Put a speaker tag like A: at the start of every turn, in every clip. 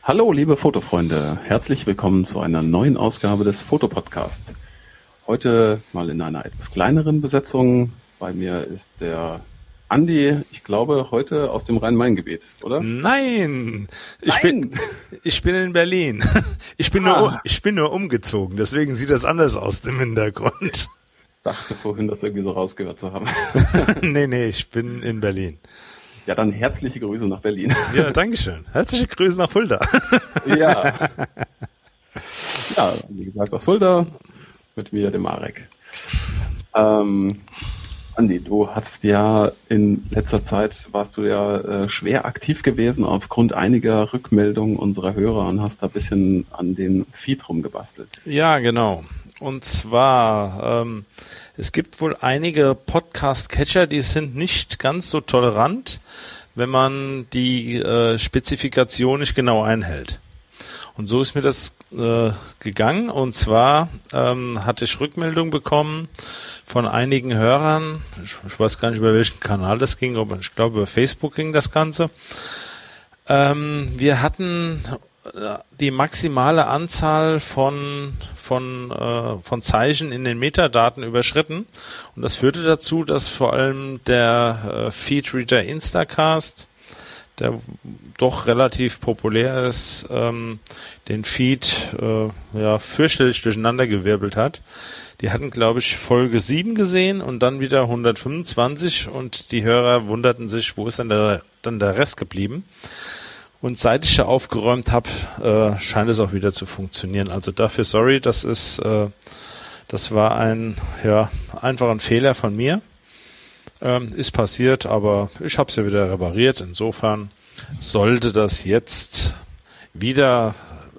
A: Hallo, liebe Fotofreunde. Herzlich willkommen zu einer neuen Ausgabe des Fotopodcasts. Heute mal in einer etwas kleineren Besetzung. Bei mir ist der Andi, ich glaube, heute aus dem Rhein-Main-Gebiet, oder?
B: Nein, ich bin in Berlin. Ich bin nur umgezogen, deswegen sieht das anders aus im Hintergrund.
A: Dachte vorhin, das irgendwie so rausgehört zu haben.
B: Nee, ich bin in Berlin.
A: Ja, dann herzliche Grüße nach Berlin.
B: Ja, dankeschön. Herzliche Grüße nach Fulda.
A: Ja, wie gesagt, aus Fulda mit mir, dem Marek. Andi, du hast ja in letzter Zeit, warst du ja schwer aktiv gewesen aufgrund einiger Rückmeldungen unserer Hörer und hast da ein bisschen an den Feed rumgebastelt.
B: Ja, genau. Und zwar, es gibt wohl einige Podcast-Catcher, die sind nicht ganz so tolerant, wenn man die Spezifikation nicht genau einhält. Und so ist mir das gegangen. Und zwar hatte ich Rückmeldung bekommen von einigen Hörern. Ich weiß gar nicht, über welchen Kanal das ging, aber ich glaube, über Facebook ging das Ganze. Wir hatten die maximale Anzahl von Zeichen in den Metadaten überschritten. Und das führte dazu, dass vor allem der Feedreader Instacast, der doch relativ populär ist, den Feed fürchterlich durcheinandergewirbelt hat. Die hatten, glaube ich, Folge 7 gesehen und dann wieder 125 und die Hörer wunderten sich, wo ist denn der Rest geblieben? Und seit ich da aufgeräumt habe, scheint es auch wieder zu funktionieren. Also dafür sorry, das war einfach ein Fehler von mir. Ist passiert, aber ich habe es ja wieder repariert. Insofern sollte das jetzt wieder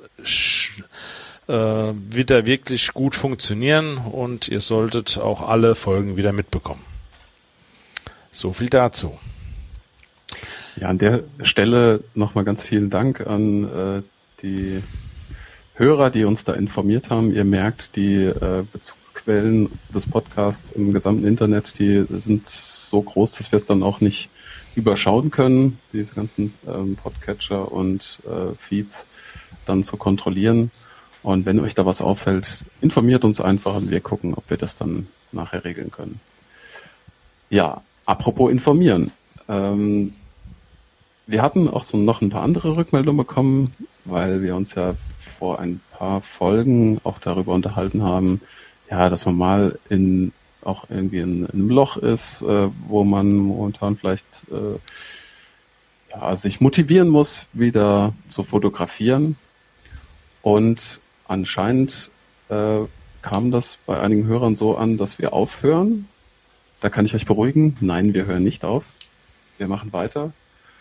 B: wirklich gut funktionieren und ihr solltet auch alle Folgen wieder mitbekommen. So viel dazu.
A: Ja, an der Stelle nochmal ganz vielen Dank an die Hörer, die uns da informiert haben. Ihr merkt, die Bezugsquellen des Podcasts im gesamten Internet, die sind so groß, dass wir es dann auch nicht überschauen können, diese ganzen Podcatcher und Feeds dann zu kontrollieren. Und wenn euch da was auffällt, informiert uns einfach und wir gucken, ob wir das dann nachher regeln können. Ja, apropos informieren. Wir hatten auch noch ein paar andere Rückmeldungen bekommen, weil wir uns ja vor ein paar Folgen auch darüber unterhalten haben, ja, dass man mal auch irgendwie in einem Loch ist, wo man momentan vielleicht sich motivieren muss, wieder zu fotografieren. Und anscheinend kam das bei einigen Hörern so an, dass wir aufhören. Da kann ich euch beruhigen. Nein, wir hören nicht auf. Wir machen weiter.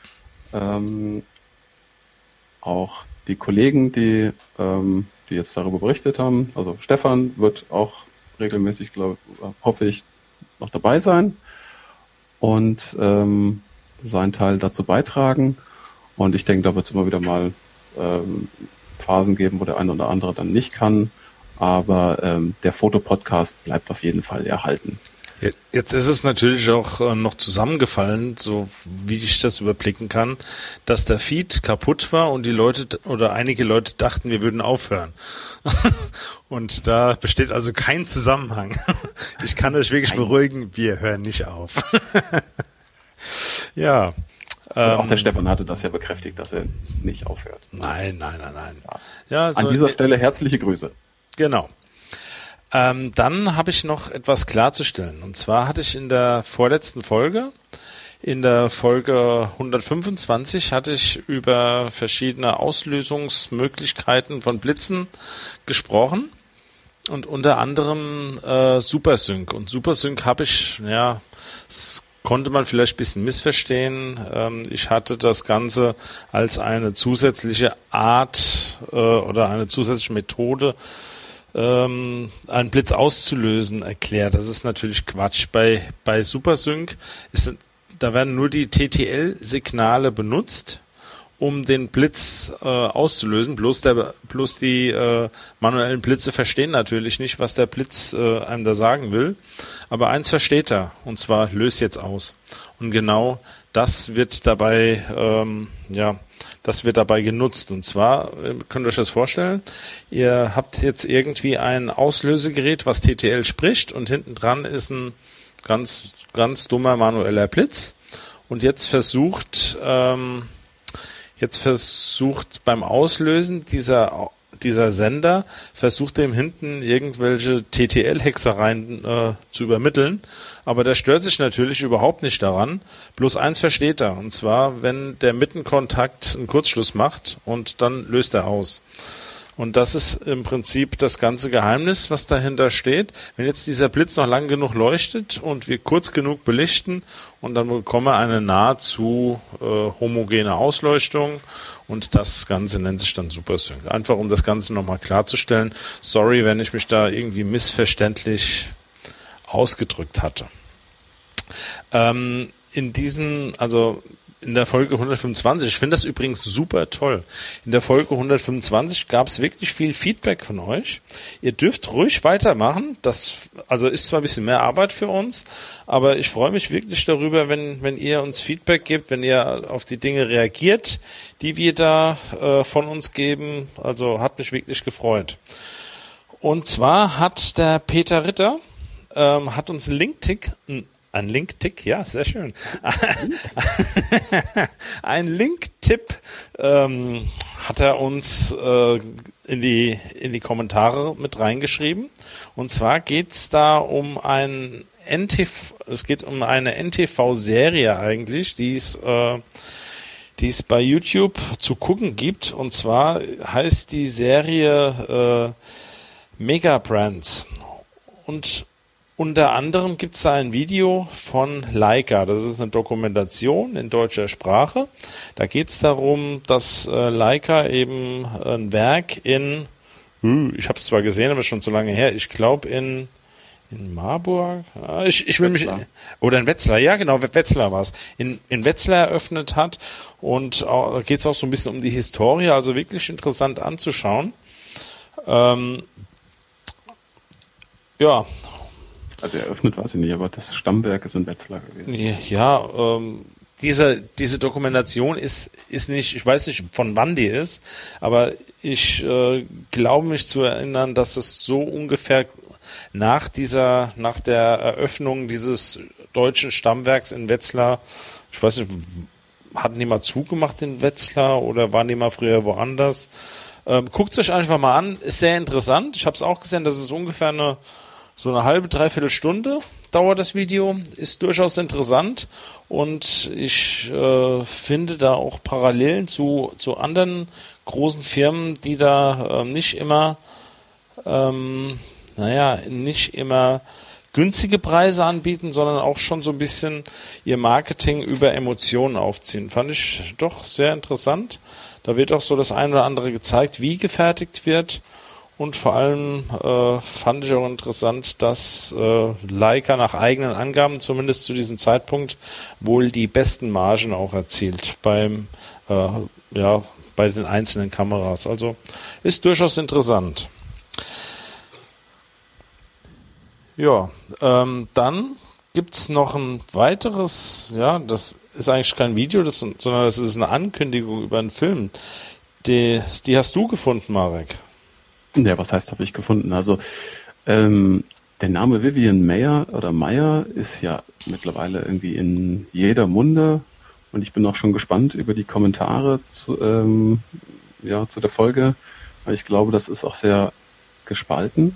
A: Auch die Kollegen, die jetzt darüber berichtet haben, also Stefan wird auch regelmäßig, hoffe ich, noch dabei sein und seinen Teil dazu beitragen. Und ich denke, da wird es immer wieder mal Phasen geben, wo der eine oder andere dann nicht kann. Aber der Fotopodcast bleibt auf jeden Fall erhalten.
B: Jetzt ist es natürlich auch noch zusammengefallen, so wie ich das überblicken kann, dass der Feed kaputt war und die Leute oder einige Leute dachten, wir würden aufhören. Und da besteht also kein Zusammenhang. Ich kann euch wirklich beruhigen, wir hören nicht auf. Ja.
A: Auch der Stefan hatte das ja bekräftigt, dass er nicht aufhört.
B: Nein. Ja,
A: an dieser Stelle herzliche Grüße.
B: Genau. Dann habe ich noch etwas klarzustellen. Und zwar hatte ich in der vorletzten Folge, in der Folge 125, hatte ich über verschiedene Auslösungsmöglichkeiten von Blitzen gesprochen. Und unter anderem Supersync. Und Supersync habe ich, das konnte man vielleicht ein bisschen missverstehen. Ich hatte das Ganze als eine zusätzliche Art oder eine zusätzliche Methode, einen Blitz auszulösen, erklärt. Das ist natürlich Quatsch. Bei Supersync da werden nur die TTL-Signale benutzt um den Blitz auszulösen. Bloß die manuellen Blitze verstehen natürlich nicht, was der Blitz einem da sagen will. Aber eins versteht er, und zwar löst jetzt aus. Und genau das wird dabei genutzt. Und zwar, könnt ihr euch das vorstellen, ihr habt jetzt irgendwie ein Auslösegerät, was TTL spricht, und hinten dran ist ein ganz, ganz dummer manueller Blitz. Und jetzt versucht beim Auslösen dieser Sender, versucht dem hinten irgendwelche TTL-Hexereien zu übermitteln. Aber der stört sich natürlich überhaupt nicht daran. Bloß eins versteht er. Und zwar, wenn der Mittenkontakt einen Kurzschluss macht und dann löst er aus. Und das ist im Prinzip das ganze Geheimnis, was dahinter steht. Wenn jetzt dieser Blitz noch lang genug leuchtet und wir kurz genug belichten, und dann bekommen wir eine nahezu homogene Ausleuchtung, und das Ganze nennt sich dann Supersync. Einfach um das Ganze nochmal klarzustellen. Sorry, wenn ich mich da irgendwie missverständlich ausgedrückt hatte. In der Folge 125, ich finde das übrigens super toll. In der Folge 125 gab es wirklich viel Feedback von euch. Ihr dürft ruhig weitermachen. Das ist zwar ein bisschen mehr Arbeit für uns, aber ich freue mich wirklich darüber, wenn ihr uns Feedback gebt, wenn ihr auf die Dinge reagiert, die wir da von uns geben. Also hat mich wirklich gefreut. Und zwar hat der Peter Ritter hat uns ein Link-Tick, ja, sehr schön. Ein Link-Tipp hat er uns in die Kommentare mit reingeschrieben. Und zwar geht's da um eine NTV-Serie eigentlich, die es bei YouTube zu gucken gibt. Und zwar heißt die Serie Mega Brands. Und unter anderem gibt es da ein Video von Leica. Das ist eine Dokumentation in deutscher Sprache. Da geht es darum, dass Leica eben ein Werk ich habe es zwar gesehen, aber schon so lange her, ich glaube in Marburg, oder in Wetzlar, ja genau, Wetzlar war es, in Wetzlar eröffnet hat, und da geht es auch so ein bisschen um die Historie, also wirklich interessant anzuschauen. Ja.
A: Also eröffnet weiß ich nicht, aber das Stammwerk ist in Wetzlar gewesen.
B: Ja, diese Dokumentation ist nicht, ich weiß nicht, von wann die ist, aber ich glaube mich zu erinnern, dass es so ungefähr nach der Eröffnung dieses deutschen Stammwerks in Wetzlar, ich weiß nicht, hatten die mal zugemacht in Wetzlar oder waren die mal früher woanders? Guckt es euch einfach mal an, ist sehr interessant. Ich habe es auch gesehen, das ist ungefähr so eine halbe, dreiviertel Stunde dauert das Video, ist durchaus interessant, und ich finde da auch Parallelen zu anderen großen Firmen, die da nicht immer günstige Preise anbieten, sondern auch schon so ein bisschen ihr Marketing über Emotionen aufziehen. Fand ich doch sehr interessant. Da wird auch so das eine oder andere gezeigt, wie gefertigt wird. Und vor allem fand ich auch interessant, dass Leica nach eigenen Angaben zumindest zu diesem Zeitpunkt wohl die besten Margen auch erzielt bei den einzelnen Kameras. Also ist durchaus interessant. Ja, dann gibt's noch ein weiteres, das ist eigentlich kein Video, sondern das ist eine Ankündigung über einen Film. Die hast du gefunden, Marek.
A: Ja, was heißt, habe ich gefunden? Also der Name Vivian Maier ist ja mittlerweile irgendwie in jeder Munde, und ich bin auch schon gespannt über die Kommentare zu der Folge, weil ich glaube, das ist auch sehr gespalten.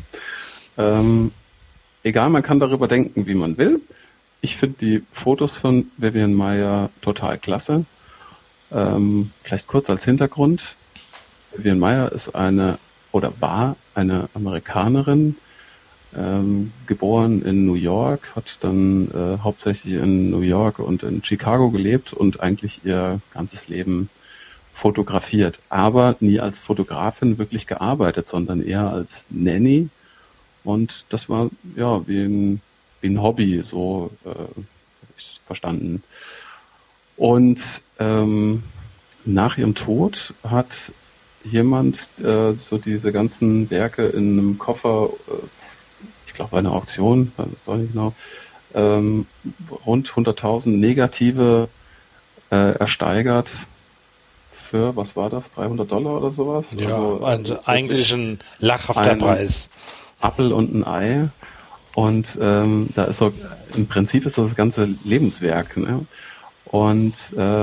A: Egal, man kann darüber denken, wie man will. Ich finde die Fotos von Vivian Maier total klasse. Vielleicht kurz als Hintergrund. Vivian Maier war eine Amerikanerin, geboren in New York, hat dann hauptsächlich in New York und in Chicago gelebt und eigentlich ihr ganzes Leben fotografiert, aber nie als Fotografin wirklich gearbeitet, sondern eher als Nanny, und das war wie ein Hobby, so habe ich verstanden. Und nach ihrem Tod hat jemand so diese ganzen Werke in einem Koffer, ich glaube bei einer Auktion, weiß ich nicht genau, rund 100.000 Negative ersteigert für, was war das, $300 oder sowas?
B: Ja, also eigentlich ein lachhafter Preis.
A: Apfel und ein Ei. Und da ist so, im Prinzip ist das ganze Lebenswerk. Ne? Und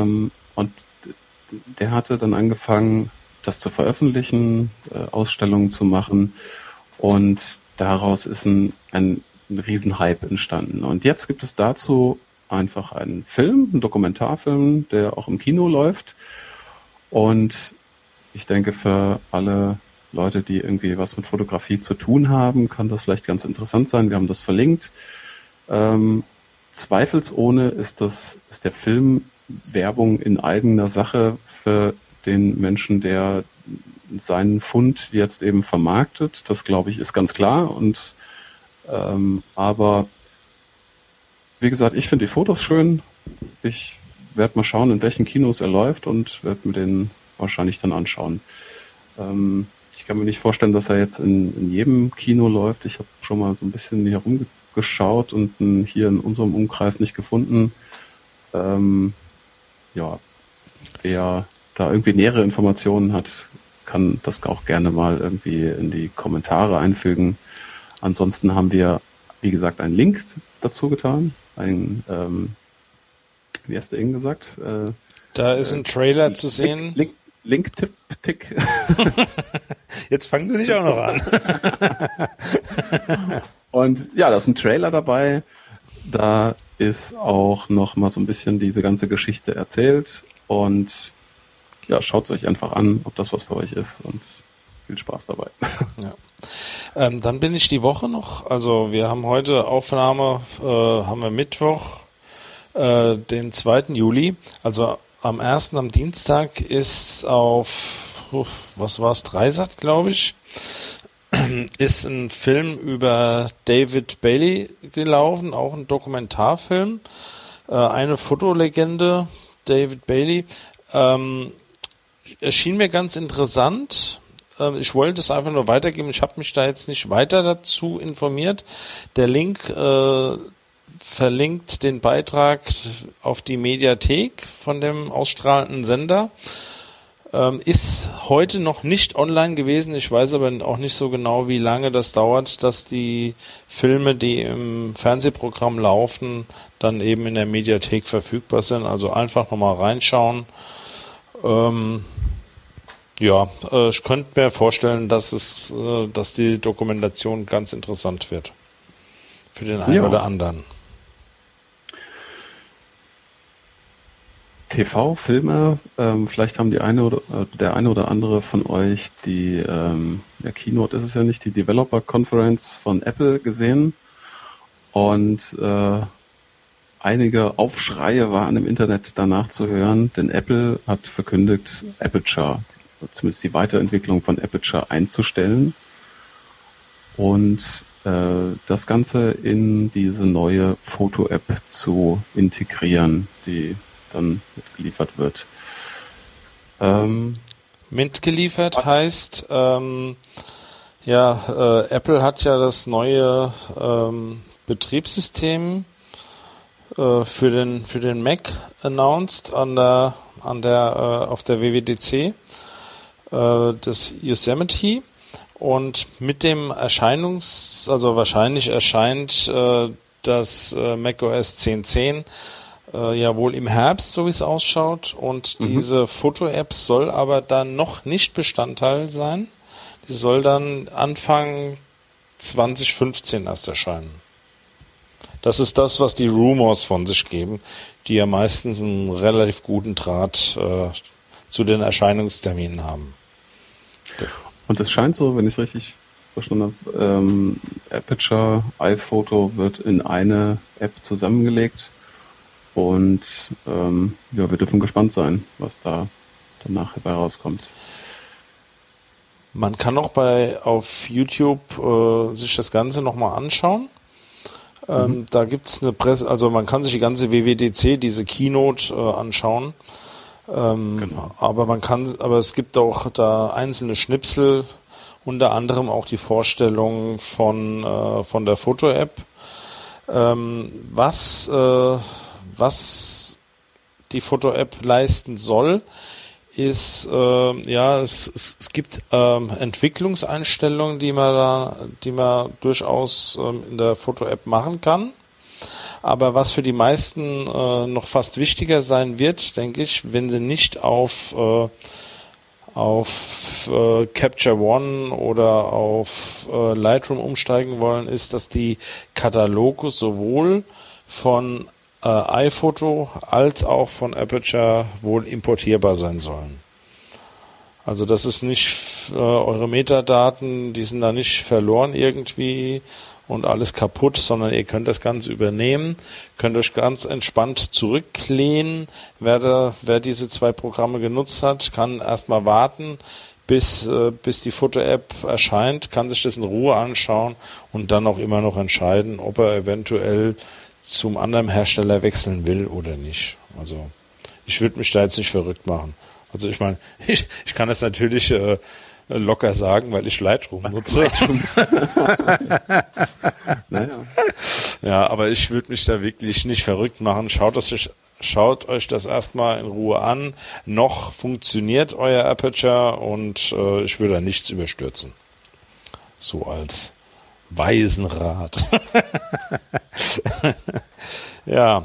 A: der hatte dann angefangen, das zu veröffentlichen, Ausstellungen zu machen. Und daraus ist ein Riesenhype entstanden. Und jetzt gibt es dazu einfach einen Film, einen Dokumentarfilm, der auch im Kino läuft. Und ich denke, für alle Leute, die irgendwie was mit Fotografie zu tun haben, kann das vielleicht ganz interessant sein. Wir haben das verlinkt. Zweifelsohne ist der Film Werbung in eigener Sache für den Menschen, der seinen Fund jetzt eben vermarktet. Das, glaube ich, ist ganz klar. Und aber wie gesagt, ich finde die Fotos schön. Ich werde mal schauen, in welchen Kinos er läuft und werde mir den wahrscheinlich dann anschauen. Ich kann mir nicht vorstellen, dass er jetzt in jedem Kino läuft. Ich habe schon mal so ein bisschen herumgeschaut und hier in unserem Umkreis nicht gefunden. Ja, wer da irgendwie nähere Informationen hat, kann das auch gerne mal irgendwie in die Kommentare einfügen. Ansonsten haben wir, wie gesagt, einen Link dazu getan. Wie hast du eben gesagt?
B: Da ist ein Trailer zu sehen.
A: Link-Tipp-Tick.
B: Jetzt fang du nicht auch noch an.
A: Und ja, da ist ein Trailer dabei. Da ist auch noch mal so ein bisschen diese ganze Geschichte erzählt. Und ja, schaut es euch einfach an, ob das was für euch ist. Und viel Spaß dabei.
B: Ja. Dann bin ich die Woche noch. Also wir haben heute Aufnahme, haben wir Mittwoch, den 2. Juli. Also am Dienstag ist auf, was war es, Dreisat, glaube ich, ist ein Film über David Bailey gelaufen, auch ein Dokumentarfilm. Eine Fotolegende, David Bailey. Erschien mir ganz interessant. Ich wollte es einfach nur weitergeben. Ich habe mich da jetzt nicht weiter dazu informiert. Der Link verlinkt den Beitrag auf die Mediathek von dem ausstrahlenden Sender. Ist heute noch nicht online gewesen. Ich weiß aber auch nicht so genau, wie lange das dauert, dass die Filme, die im Fernsehprogramm laufen, dann eben in der Mediathek verfügbar sind. Also einfach nochmal reinschauen. Ich könnte mir vorstellen, dass die Dokumentation ganz interessant wird. Für den einen oder anderen.
A: TV-Filme, vielleicht haben der eine oder andere von euch die Keynote ist es ja nicht, die Developer Conference von Apple gesehen und einige Aufschreie waren im Internet danach zu hören, denn Apple hat verkündet, Aperture, zumindest die Weiterentwicklung von Aperture einzustellen und das Ganze in diese neue Foto-App zu integrieren, die dann mitgeliefert wird.
B: Mitgeliefert heißt, Apple hat ja das neue Betriebssystem für den Mac announced auf der WWDC, das Yosemite, und mit dem wahrscheinlich erscheint das macOS 10.10 wohl im Herbst, so wie es ausschaut, und diese Foto-App soll aber dann noch nicht Bestandteil sein. Die soll dann Anfang 2015 erst erscheinen. Das ist das, was die Rumors von sich geben, die ja meistens einen relativ guten Draht zu den Erscheinungsterminen haben.
A: Und es scheint so, wenn ich es richtig verstanden habe, Aperture iPhoto wird in eine App zusammengelegt. Und wir dürfen gespannt sein, was da danach dabei rauskommt.
B: Man kann auch auf YouTube sich das Ganze nochmal anschauen. Da gibt es eine Presse, also man kann sich die ganze WWDC, diese Keynote anschauen.
A: Genau.
B: Aber es gibt auch da einzelne Schnipsel, unter anderem auch die Vorstellung von der Foto-App. Was die Foto-App leisten soll, ist, es gibt Entwicklungseinstellungen, die man durchaus in der Foto-App machen kann. Aber was für die meisten noch fast wichtiger sein wird, denke ich, wenn sie nicht auf Capture One oder auf Lightroom umsteigen wollen, ist, dass die Kataloge sowohl von iPhoto als auch von Aperture wohl importierbar sein sollen. Also das ist nicht eure Metadaten, die sind da nicht verloren irgendwie und alles kaputt, sondern ihr könnt das Ganze übernehmen, könnt euch ganz entspannt zurücklehnen. Wer diese 2 Programme genutzt hat, kann erstmal warten, bis die Foto-App erscheint, kann sich das in Ruhe anschauen und dann auch immer noch entscheiden, ob er eventuell zum anderen Hersteller wechseln will oder nicht. Also ich würde mich da jetzt nicht verrückt machen. Also ich meine, ich kann das natürlich locker sagen, weil ich Lightroom nutze.
A: Naja.
B: Ja, aber ich würde mich da wirklich nicht verrückt machen. Schaut euch das erstmal in Ruhe an. Noch funktioniert euer Aperture und ich würde da nichts überstürzen. So als Waisenrat. Ja.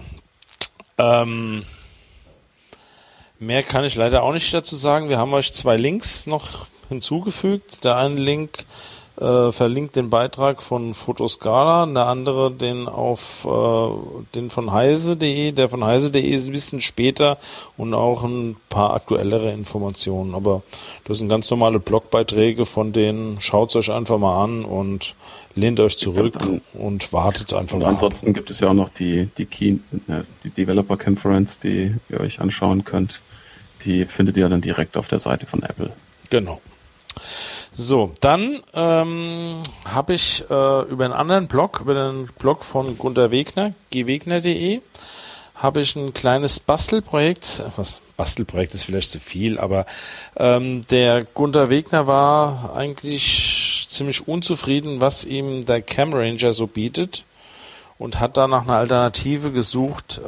B: Mehr kann ich leider auch nicht dazu sagen. Wir haben euch 2 Links noch hinzugefügt. Der eine Link verlinkt den Beitrag von Photoscala, der andere den von heise.de. Der von heise.de ist ein bisschen später und auch ein paar aktuellere Informationen. Aber das sind ganz normale Blogbeiträge, von denen schaut es euch einfach mal an und lehnt euch zurück und wartet einfach mal.
A: Ansonsten gibt es ja auch noch die Developer Conference, die ihr euch anschauen könnt. Die findet ihr dann direkt auf der Seite von Apple.
B: Genau. So, dann habe ich über einen anderen Blog, über den Blog von Gunter Wegner, gwegner.de, habe ich ein kleines Bastelprojekt. Bastelprojekt ist vielleicht zu viel, aber der Gunter Wegner war eigentlich ziemlich unzufrieden, was ihm der CamRanger so bietet und hat da nach einer Alternative gesucht,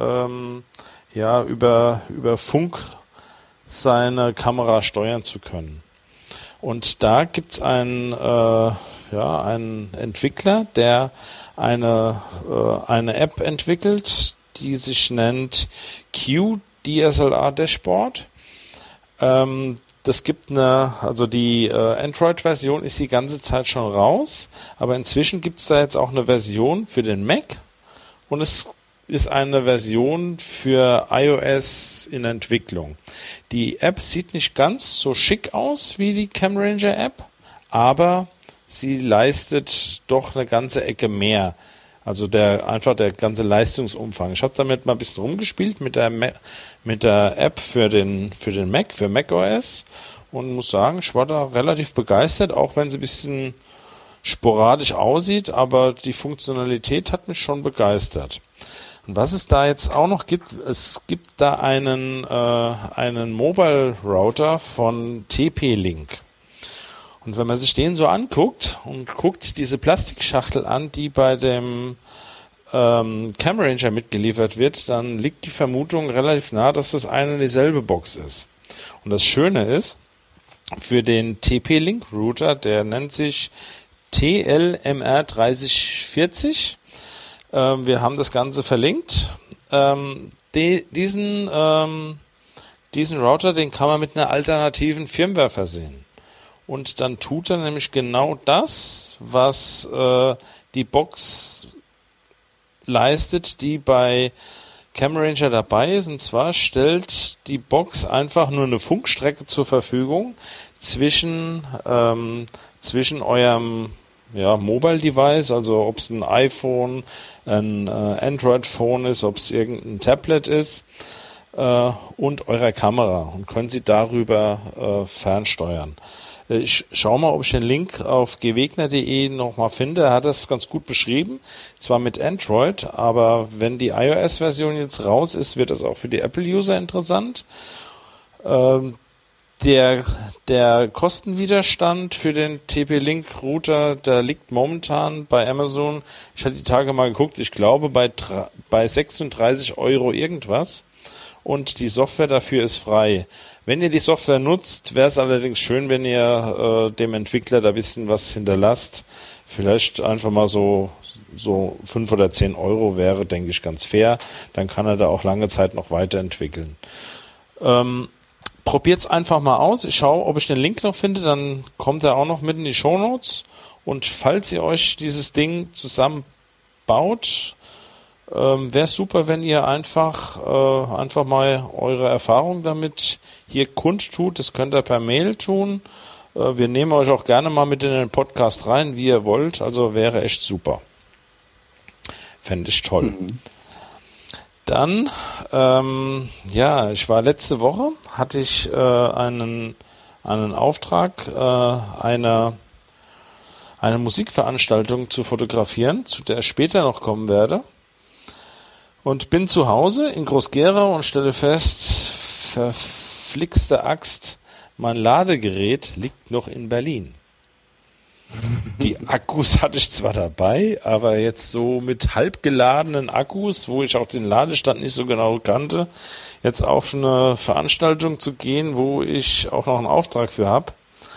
B: über Funk seine Kamera steuern zu können. Und da gibt's einen Entwickler, der eine App entwickelt, die sich nennt QDSLR Dashboard. Das gibt die Android-Version ist die ganze Zeit schon raus, aber inzwischen gibt's da jetzt auch eine Version für den Mac und es ist eine Version für iOS in Entwicklung. Die App sieht nicht ganz so schick aus wie die CamRanger App, aber sie leistet doch eine ganze Ecke mehr. Also der ganze Leistungsumfang. Ich habe damit mal ein bisschen rumgespielt mit der App für den Mac, für macOS und muss sagen, ich war da relativ begeistert, auch wenn sie ein bisschen sporadisch aussieht, aber die Funktionalität hat mich schon begeistert. Und was es da jetzt auch noch gibt, es gibt da einen Mobile Router von TP-Link. Und wenn man sich den so anguckt und guckt diese Plastikschachtel an, die bei dem CamRanger mitgeliefert wird, dann liegt die Vermutung relativ nah, dass das eine und dieselbe Box ist. Und das Schöne ist, für den TP-Link Router, der nennt sich TLMR3040, wir haben das Ganze verlinkt. Diesen Router, den kann man mit einer alternativen Firmware versehen. Und dann tut er nämlich genau das, was die Box leistet, die bei CamRanger dabei ist. Und zwar stellt die Box einfach nur eine Funkstrecke zur Verfügung zwischen eurem Mobile Device, also ob es ein iPhone, ein Android-Phone ist, ob es irgendein Tablet ist und eurer Kamera und können sie darüber fernsteuern. Ich schaue mal, ob ich den Link auf gwegner.de nochmal finde. Er hat das ganz gut beschrieben, zwar mit Android, aber wenn die iOS-Version jetzt raus ist, wird das auch für die Apple-User interessant. Der Kostenwiderstand für den TP-Link-Router, der liegt momentan bei Amazon, ich hatte die Tage mal geguckt, ich glaube bei 36 € irgendwas, und die Software dafür ist frei. Wenn ihr die Software nutzt, wäre es allerdings schön, wenn ihr dem Entwickler da ein bisschen was hinterlasst. Vielleicht einfach mal so 5 oder 10 € wäre, denke ich, ganz fair. Dann kann er da auch lange Zeit noch weiterentwickeln. Probiert's einfach mal aus. Ich schaue, ob ich den Link noch finde, dann kommt er auch noch mit in die Shownotes. Und falls ihr euch dieses Ding zusammenbaut, wäre es super, wenn ihr einfach mal eure Erfahrung damit hier kundtut. Das könnt ihr per Mail tun. Wir nehmen euch auch gerne mal mit in den Podcast rein, wie ihr wollt. Also wäre echt super. Fände ich toll. Mhm. Dann, ich war letzte Woche, hatte ich einen Auftrag, eine Musikveranstaltung zu fotografieren, zu der ich später noch kommen werde. Und bin zu Hause in Groß-Gerau und stelle fest, verflixte Axt, mein Ladegerät liegt noch in Berlin. Die Akkus hatte ich zwar dabei, aber jetzt so mit halb geladenen Akkus, wo ich auch den Ladestand nicht so genau kannte, jetzt auf eine Veranstaltung zu gehen, wo ich auch noch einen Auftrag für habe,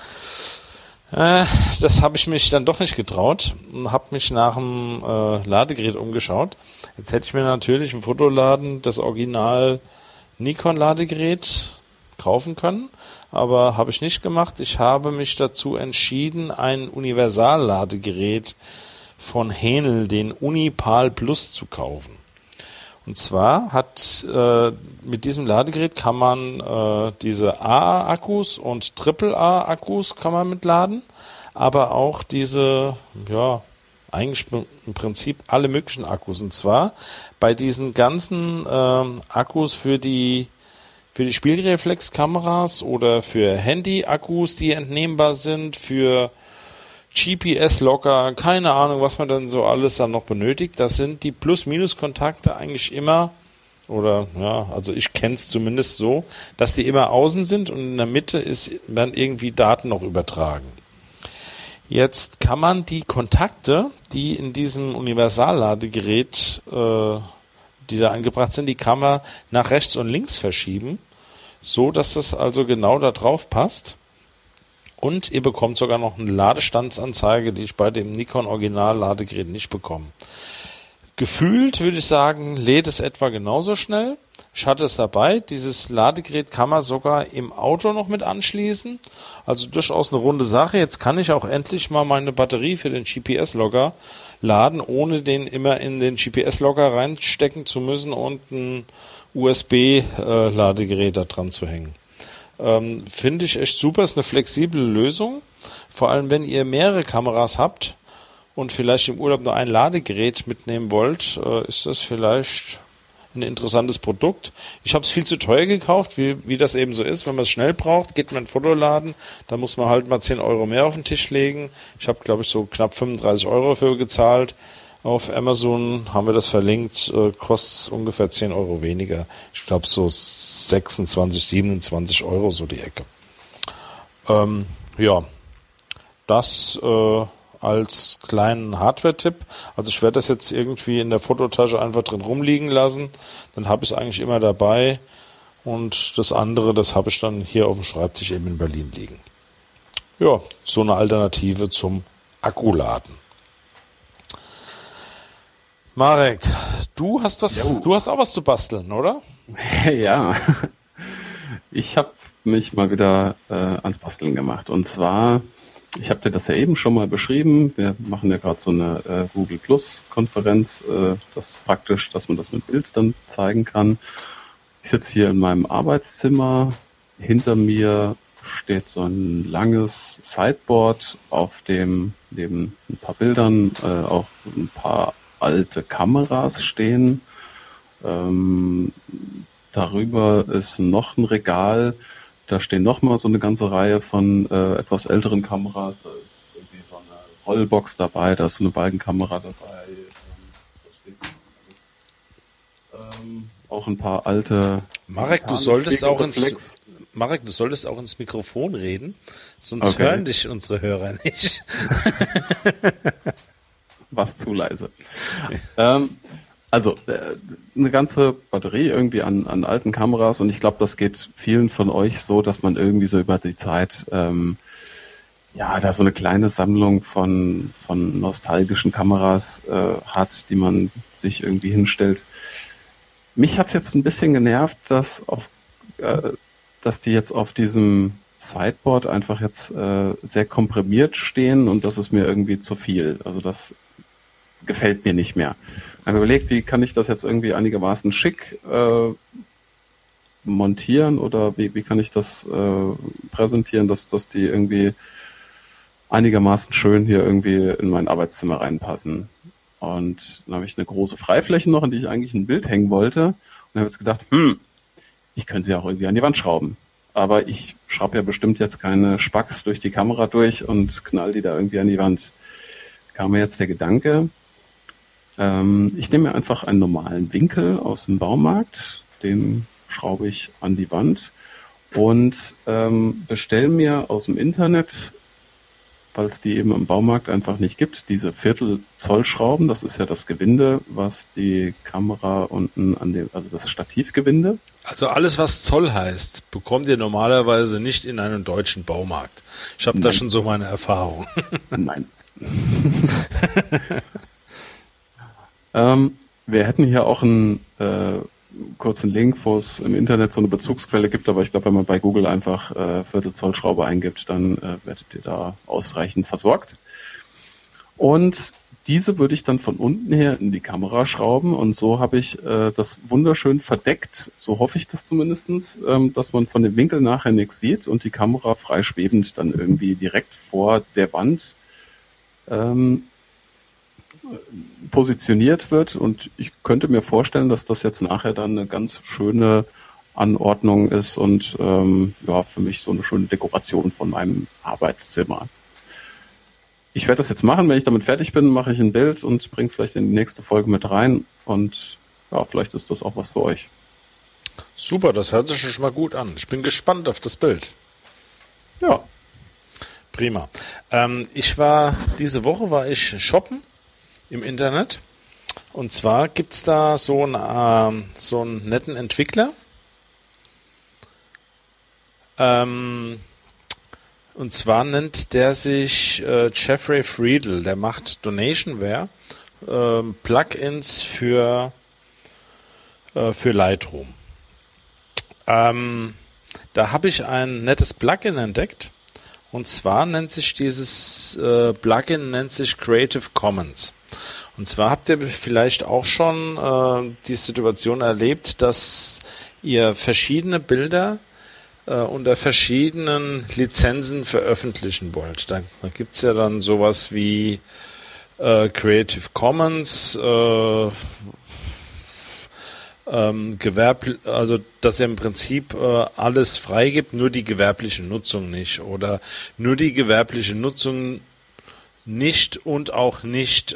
B: das habe ich mich dann doch nicht getraut und habe mich nach dem Ladegerät umgeschaut. Jetzt hätte ich mir natürlich im Fotoladen das Original Nikon-Ladegerät kaufen können, aber habe ich nicht gemacht. Ich habe mich dazu entschieden, ein Universal-Ladegerät von Hänel, den Unipal Plus, zu kaufen. Und zwar mit diesem Ladegerät kann man diese AA-Akkus und AAA-Akkus kann man mitladen, aber auch diese, eigentlich im Prinzip alle möglichen Akkus. Und zwar bei diesen ganzen Akkus für die Spiegelreflexkameras oder für Handy-Akkus, die entnehmbar sind, für GPS-Locker, keine Ahnung, was man dann so alles dann noch benötigt. Das sind die Plus-Minus-Kontakte eigentlich immer, also ich kenne es zumindest so, dass die immer außen sind und in der Mitte werden irgendwie Daten noch übertragen. Jetzt kann man die Kontakte, die in diesem Universalladegerät die da angebracht sind, die kann man nach rechts und links verschieben, so dass das also genau da drauf passt. Und ihr bekommt sogar noch eine Ladestandsanzeige, die ich bei dem Nikon Original Ladegerät nicht bekomme. Gefühlt würde ich sagen, lädt es etwa genauso schnell. Ich hatte es dabei. Dieses Ladegerät kann man sogar im Auto noch mit anschließen. Also durchaus eine runde Sache. Jetzt kann ich auch endlich mal meine Batterie für den GPS-Logger laden, ohne den immer in den GPS-Logger reinstecken zu müssen und ein USB-Ladegerät da dran zu hängen. Finde ich echt super, ist eine flexible Lösung. Vor allem, wenn ihr mehrere Kameras habt und vielleicht im Urlaub nur ein Ladegerät mitnehmen wollt, ist das vielleicht ein interessantes Produkt. Ich habe es viel zu teuer gekauft, wie das eben so ist. Wenn man es schnell braucht, geht man in den Fotoladen, da muss man halt mal 10 € mehr auf den Tisch legen. Ich habe, glaube ich, so knapp 35 € für gezahlt. Auf Amazon haben wir das verlinkt, kostet ungefähr 10 € weniger. Ich glaube so 26, 27 € so die Ecke. Das als kleinen Hardware-Tipp. Also ich werde das jetzt irgendwie in der Fototasche einfach drin rumliegen lassen. Dann habe ich es eigentlich immer dabei. Und das andere, das habe ich dann hier auf dem Schreibtisch eben in Berlin liegen. Ja, so eine Alternative zum Akkuladen. Marek, du hast auch was zu basteln, oder?
A: Ja, ich habe mich mal wieder ans Basteln gemacht. Und zwar, ich habe dir das ja eben schon mal beschrieben. Wir machen ja gerade so eine Google Plus Konferenz. Das ist praktisch, dass man das mit Bild dann zeigen kann. Ich sitze hier in meinem Arbeitszimmer. Hinter mir steht so ein langes Sideboard, auf dem neben ein paar Bildern auch ein paar alte Kameras stehen. Darüber ist noch ein Regal. Da stehen nochmal so eine ganze Reihe von etwas älteren Kameras. Da ist irgendwie so eine Rollbox dabei, da ist so eine Balkenkamera dabei. Da steht alles. Auch ein paar alte...
B: Marek, du solltest auch Marek, du solltest auch ins Mikrofon reden, sonst hören dich unsere Hörer nicht.
A: Was zu leise. Also eine ganze Batterie irgendwie an alten Kameras und ich glaube, das geht vielen von euch so, dass man irgendwie so über die Zeit da so eine kleine Sammlung von nostalgischen Kameras hat, die man sich irgendwie hinstellt. Mich hat's jetzt ein bisschen genervt, dass die jetzt auf diesem Sideboard einfach jetzt sehr komprimiert stehen und das ist mir irgendwie zu viel. Also das gefällt mir nicht mehr. Ich habe überlegt, wie kann ich das jetzt irgendwie einigermaßen schick montieren oder wie kann ich das präsentieren, dass die irgendwie einigermaßen schön hier irgendwie in mein Arbeitszimmer reinpassen. Und dann habe ich eine große Freifläche noch, in die ich eigentlich ein Bild hängen wollte und habe jetzt gedacht, ich könnte sie auch irgendwie an die Wand schrauben. Aber ich schraube ja bestimmt jetzt keine Spacks durch die Kamera durch und knall die da irgendwie an die Wand. Kam mir jetzt der Gedanke, ich nehme mir einfach einen normalen Winkel aus dem Baumarkt, den schraube ich an die Wand und bestelle mir aus dem Internet, weil es die eben im Baumarkt einfach nicht gibt, diese Viertel-Zoll-Schrauben, das ist ja das Gewinde, was die Kamera unten also das Stativgewinde.
B: Also alles, was Zoll heißt, bekommt ihr normalerweise nicht in einem deutschen Baumarkt. Ich habe da schon so meine Erfahrung.
A: Nein. Wir hätten hier auch einen kurzen Link, wo es im Internet so eine Bezugsquelle gibt, aber ich glaube, wenn man bei Google einfach Viertel-Zoll-Schraube eingibt, dann werdet ihr da ausreichend versorgt. Und diese würde ich dann von unten her in die Kamera schrauben und so habe ich das wunderschön verdeckt, so hoffe ich das zumindestens, dass man von dem Winkel nachher nichts sieht und die Kamera frei schwebend dann irgendwie direkt vor der Wand positioniert wird und ich könnte mir vorstellen, dass das jetzt nachher dann eine ganz schöne Anordnung ist und für mich so eine schöne Dekoration von meinem Arbeitszimmer. Ich werde das jetzt machen, wenn ich damit fertig bin, mache ich ein Bild und bringe es vielleicht in die nächste Folge mit rein und ja, vielleicht ist das auch was für euch.
B: Super, das hört sich schon mal gut an. Ich bin gespannt auf das Bild.
A: Ja.
B: Prima. Diese Woche war ich shoppen im Internet. Und zwar gibt es da so einen netten Entwickler. Und zwar nennt der sich Jeffrey Friedel. Der macht Donationware, Plugins für Lightroom. Da habe ich ein nettes Plugin entdeckt. Und zwar nennt sich dieses Plugin Creative Commons. Und zwar habt ihr vielleicht auch schon die Situation erlebt, dass ihr verschiedene Bilder unter verschiedenen Lizenzen veröffentlichen wollt. Da gibt es ja dann sowas wie Creative Commons, also dass ihr im Prinzip alles freigibt, nur die gewerbliche Nutzung nicht oder nur die gewerbliche Nutzung nicht und auch nicht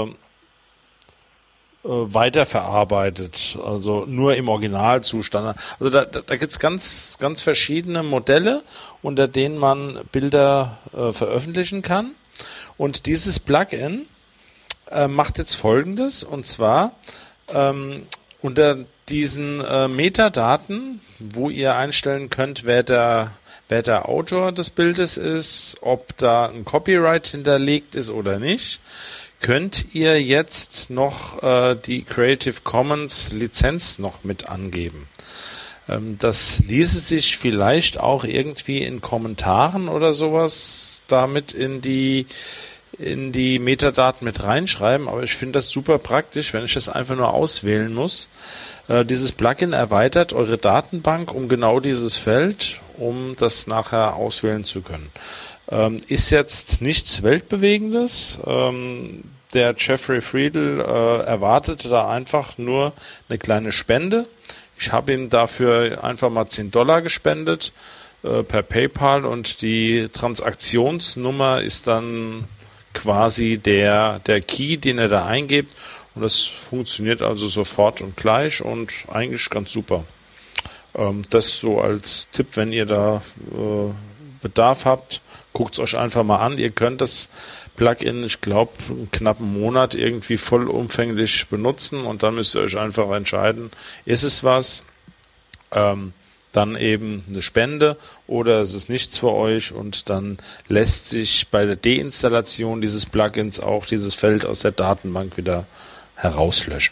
B: weiterverarbeitet, also nur im Originalzustand. Also da gibt es ganz, ganz verschiedene Modelle, unter denen man Bilder veröffentlichen kann. Und dieses Plugin macht jetzt Folgendes, und zwar unter diesen Metadaten, wo ihr einstellen könnt, wer der Autor des Bildes ist, ob da ein Copyright hinterlegt ist oder nicht, könnt ihr jetzt noch die Creative Commons Lizenz noch mit angeben. Das ließe sich vielleicht auch irgendwie in Kommentaren oder sowas damit in die Metadaten mit reinschreiben, aber ich finde das super praktisch, wenn ich das einfach nur auswählen muss. Dieses Plugin erweitert eure Datenbank um genau dieses Feld, um das nachher auswählen zu können. Ist jetzt nichts Weltbewegendes. Der Jeffrey Friedel erwartet da einfach nur eine kleine Spende. Ich habe ihm dafür einfach mal $10 gespendet per PayPal und die Transaktionsnummer ist dann quasi der Key, den er da eingibt, und das funktioniert also sofort und gleich und eigentlich ganz super. Das so als Tipp, wenn ihr da Bedarf habt, guckt es euch einfach mal an. Ihr könnt das Plugin, ich glaube, einen knappen Monat irgendwie vollumfänglich benutzen und dann müsst ihr euch einfach entscheiden, ist es was, dann eben eine Spende oder ist es nichts für euch und dann lässt sich bei der Deinstallation dieses Plugins auch dieses Feld aus der Datenbank wieder herauslöschen.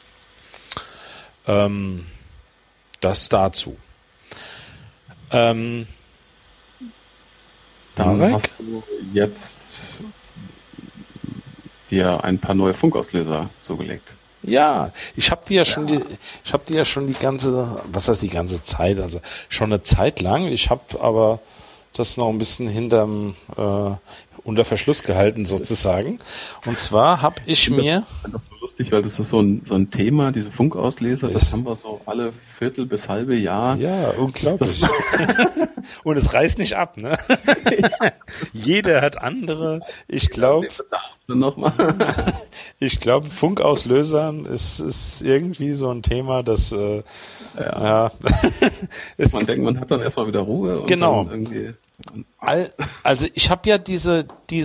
B: Das dazu.
A: Dann
B: Marek?
A: hast du jetzt dir ein paar neue Funkauslöser zugelegt.
B: Ja, ich habe die ja schon die ganze, was heißt die ganze Zeit, also schon eine Zeit lang. Ich habe aber das noch ein bisschen unter Verschluss gehalten sozusagen. Und zwar habe ich mir...
A: Das ist so lustig, weil das ist so ein Thema, diese Funkauslöser, das haben wir so alle Viertel bis halbe Jahr.
B: Ja, unglaublich. Und es reißt nicht ab, ne? Jeder hat andere. Ich glaube, Funkauslösern ist irgendwie so ein Thema, das
A: man denkt, man hat dann erstmal wieder Ruhe und
B: genau.
A: Dann irgendwie.
B: Also ich habe ja diese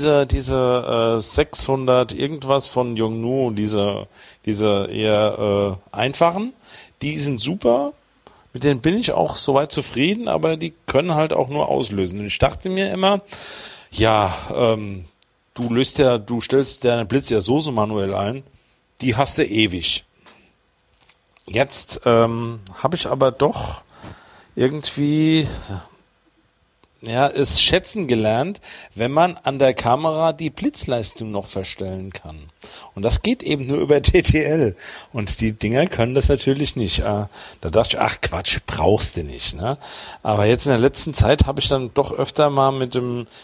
B: 600 irgendwas von Yongnuo, diese eher einfachen, die sind super, mit denen bin ich auch soweit zufrieden, aber die können halt auch nur auslösen. Und ich dachte mir immer, du stellst deinen Blitz ja so manuell ein, die hast du ewig. Jetzt habe ich aber doch irgendwie es schätzen gelernt, wenn man an der Kamera die Blitzleistung noch verstellen kann. Und das geht eben nur über TTL. Und die Dinger können das natürlich nicht. Da dachte ich, ach Quatsch, brauchst du nicht. Ne? Aber jetzt in der letzten Zeit habe ich dann doch öfter mal mit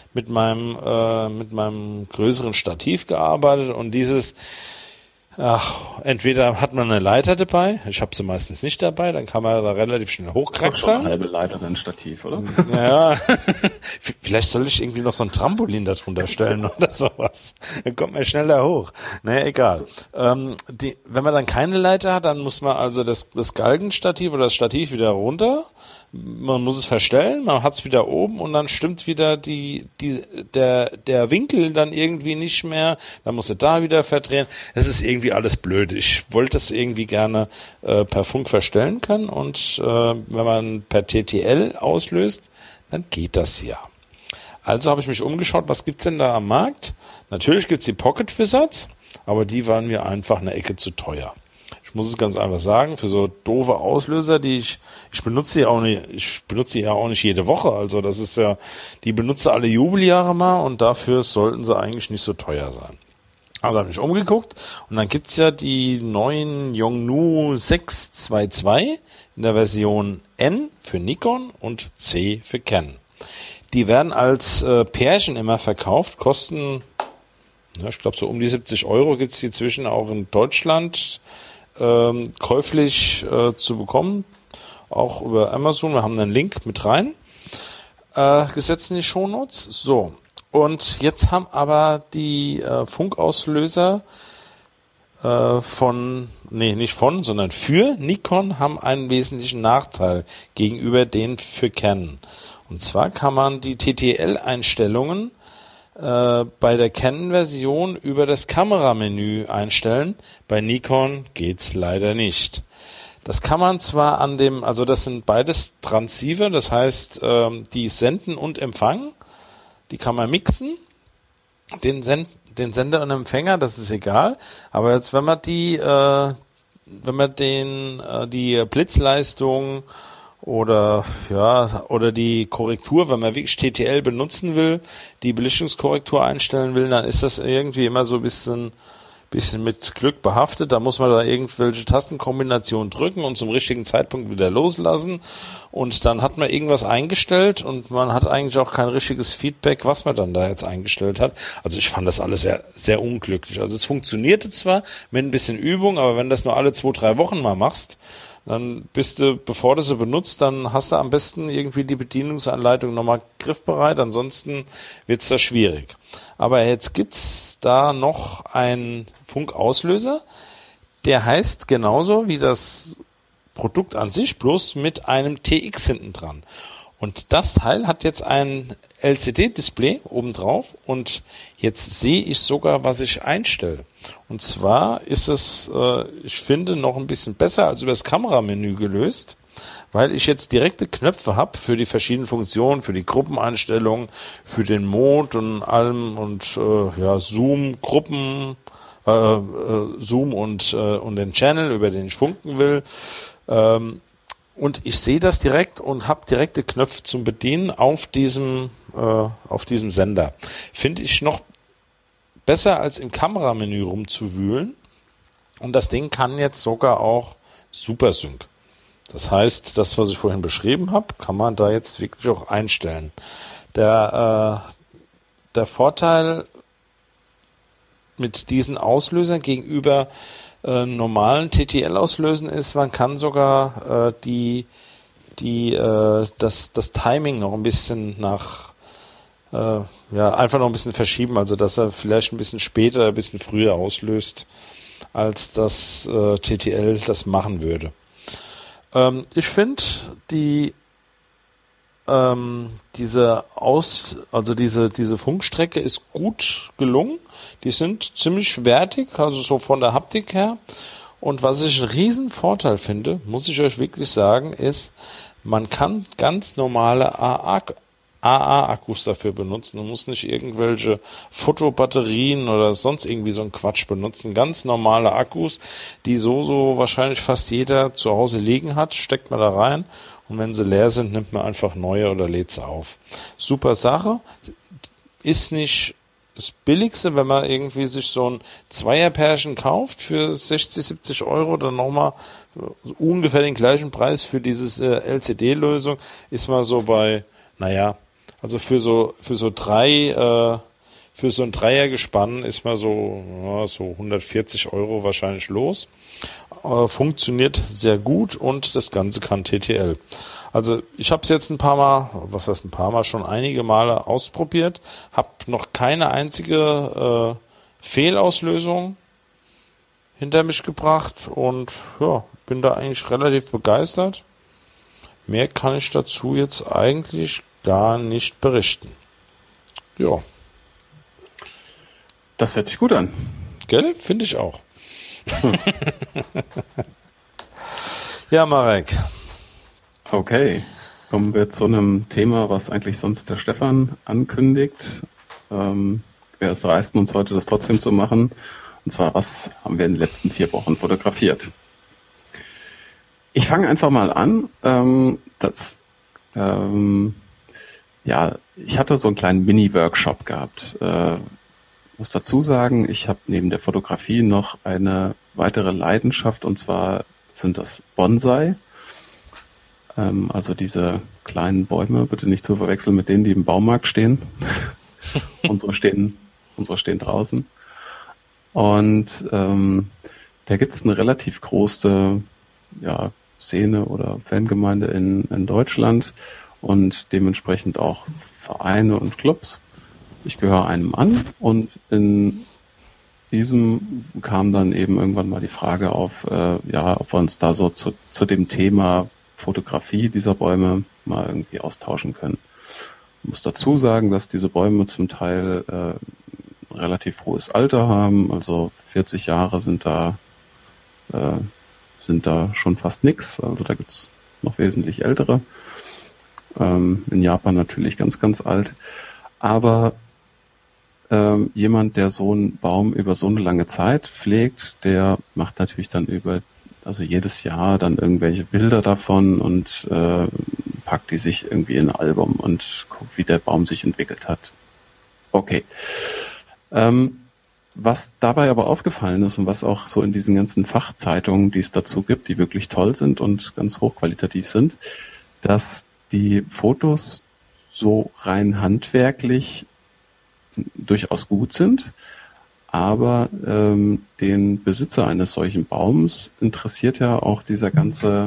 B: meinem größeren Stativ gearbeitet und entweder hat man eine Leiter dabei, ich habe sie meistens nicht dabei, dann kann man da relativ schnell hochkraxeln.
A: Eine halbe Leiter, dann Stativ, oder?
B: Ja, vielleicht soll ich irgendwie noch so ein Trampolin darunter stellen oder sowas. Dann kommt man schneller hoch. Naja, egal. Wenn man dann keine Leiter hat, dann muss man also das Galgenstativ oder das Stativ wieder runter. Man muss es verstellen, man hat es wieder oben und dann stimmt wieder der Winkel dann irgendwie nicht mehr. Dann muss er da wieder verdrehen. Es ist irgendwie alles blöd. Ich wollte es irgendwie gerne per Funk verstellen können und wenn man per TTL auslöst, dann geht das ja. Also habe ich mich umgeschaut, was gibt's denn da am Markt? Natürlich gibt's die Pocket Wizards, aber die waren mir einfach eine Ecke zu teuer. Ich muss es ganz einfach sagen, für so doofe Auslöser, ich benutze die auch nicht, jede Woche, also das ist ja, die benutze alle Jubeljahre mal und dafür sollten sie eigentlich nicht so teuer sein. Also habe ich umgeguckt und dann gibt's ja die neuen Yongnuo 622 in der Version N für Nikon und C für Canon. Die werden als Pärchen immer verkauft, kosten, ich glaube so um die 70 Euro, gibt's die zwischen auch in Deutschland käuflich zu bekommen, auch über Amazon. Wir haben einen Link mit rein gesetzt in die Shownotes. So, und jetzt haben aber die Funkauslöser sondern für Nikon haben einen wesentlichen Nachteil gegenüber denen für Canon. Und zwar kann man die TTL-Einstellungen bei der Canon-Version über das Kameramenü einstellen. Bei Nikon geht's leider nicht. Das kann man zwar also das sind beides Transceiver, das heißt, die senden und empfangen, die kann man mixen, den Sender und Empfänger, das ist egal, aber jetzt wenn man die Blitzleistung oder die Korrektur, wenn man wirklich TTL benutzen will, die Belichtungskorrektur einstellen will, dann ist das irgendwie immer so ein bisschen mit Glück behaftet. Da muss man da irgendwelche Tastenkombinationen drücken und zum richtigen Zeitpunkt wieder loslassen. Und dann hat man irgendwas eingestellt und man hat eigentlich auch kein richtiges Feedback, was man dann da jetzt eingestellt hat. Also ich fand das alles sehr, sehr unglücklich. Also es funktionierte zwar mit ein bisschen Übung, aber wenn du das nur alle 2-3 Wochen mal machst, dann bevor du sie benutzt, dann hast du am besten irgendwie die Bedienungsanleitung nochmal griffbereit, ansonsten wird's da schwierig. Aber jetzt gibt's da noch einen Funkauslöser, der heißt genauso wie das Produkt an sich, bloß mit einem TX hinten dran. Und das Teil hat jetzt ein LCD-Display obendrauf und jetzt sehe ich sogar, was ich einstelle. Und zwar ist es, ich finde, noch ein bisschen besser als über das Kameramenü gelöst, weil ich jetzt direkte Knöpfe habe für die verschiedenen Funktionen, für die Gruppeneinstellungen, für den Mode und allem und Zoom, Gruppen, Zoom und den Channel, über den ich funken will. Und ich sehe das direkt und habe direkte Knöpfe zum Bedienen auf diesem Sender. Finde ich noch besser als im Kameramenü rumzuwühlen. Und das Ding kann jetzt sogar auch Super-Sync. Das heißt, das, was ich vorhin beschrieben habe, kann man da jetzt wirklich auch einstellen. Der Vorteil mit diesen Auslösern gegenüber normalen TTL-Auslösen ist, man kann sogar das Timing noch ein bisschen einfach noch ein bisschen verschieben, also dass er vielleicht ein bisschen später, ein bisschen früher auslöst, als das TTL das machen würde. Ich finde diese Funkstrecke ist gut gelungen. Die sind ziemlich wertig, also so von der Haptik her. Und was ich einen riesen Vorteil finde, muss ich euch wirklich sagen, ist, man kann ganz normale AA-Akkus dafür benutzen. Man muss nicht irgendwelche Fotobatterien oder sonst irgendwie so einen Quatsch benutzen. Ganz normale Akkus, die so wahrscheinlich fast jeder zu Hause liegen hat, steckt man da rein. Und wenn sie leer sind, nimmt man einfach neue oder lädt sie auf. Super Sache. Ist nicht das Billigste, wenn man irgendwie sich so ein Zweierpärchen kauft für 60, 70 Euro, dann nochmal ungefähr den gleichen Preis für dieses LCD-Lösung, ist man so bei, also für so ein Dreiergespann ist man so 140 Euro wahrscheinlich los. Funktioniert sehr gut und das Ganze kann TTL. Also ich habe es jetzt schon einige Male ausprobiert, habe noch keine einzige Fehlauslösung hinter mich gebracht und bin da eigentlich relativ begeistert. Mehr kann ich dazu jetzt eigentlich gar nicht berichten. Ja.
A: Das hört sich gut an.
B: Gell? Finde ich auch. Ja, Marek.
A: Okay, kommen wir zu einem Thema, was eigentlich sonst der Stefan ankündigt. Wir erdreisten uns heute, das trotzdem zu machen. Und zwar, was haben wir in den letzten 4 Wochen fotografiert? Ich fange einfach mal an. Ich hatte so einen kleinen Mini-Workshop gehabt. Muss dazu sagen, ich habe neben der Fotografie noch eine weitere Leidenschaft, und zwar sind das Bonsai. Also diese kleinen Bäume, bitte nicht zu verwechseln mit denen, die im Baumarkt stehen. Unsere stehen draußen. Und da gibt es eine relativ große Szene oder Fangemeinde in Deutschland und dementsprechend auch Vereine und Clubs. Ich gehöre einem an und in diesem kam dann eben irgendwann mal die Frage auf, ob wir uns da so zu dem Thema Fotografie dieser Bäume mal irgendwie austauschen können. Ich muss dazu sagen, dass diese Bäume zum Teil relativ hohes Alter haben, also 40 Jahre sind da schon fast nix, also da gibt's noch wesentlich ältere. In Japan natürlich ganz, ganz alt. Aber jemand, der so einen Baum über so eine lange Zeit pflegt, der macht natürlich dann jedes Jahr dann irgendwelche Bilder davon und packt die sich irgendwie in ein Album und guckt, wie der Baum sich entwickelt hat. Okay. Was dabei aber aufgefallen ist und was auch so in diesen ganzen Fachzeitungen, die es dazu gibt, die wirklich toll sind und ganz hochqualitativ sind, dass die Fotos so rein handwerklich durchaus gut sind, aber den Besitzer eines solchen Baums interessiert ja auch dieser ganze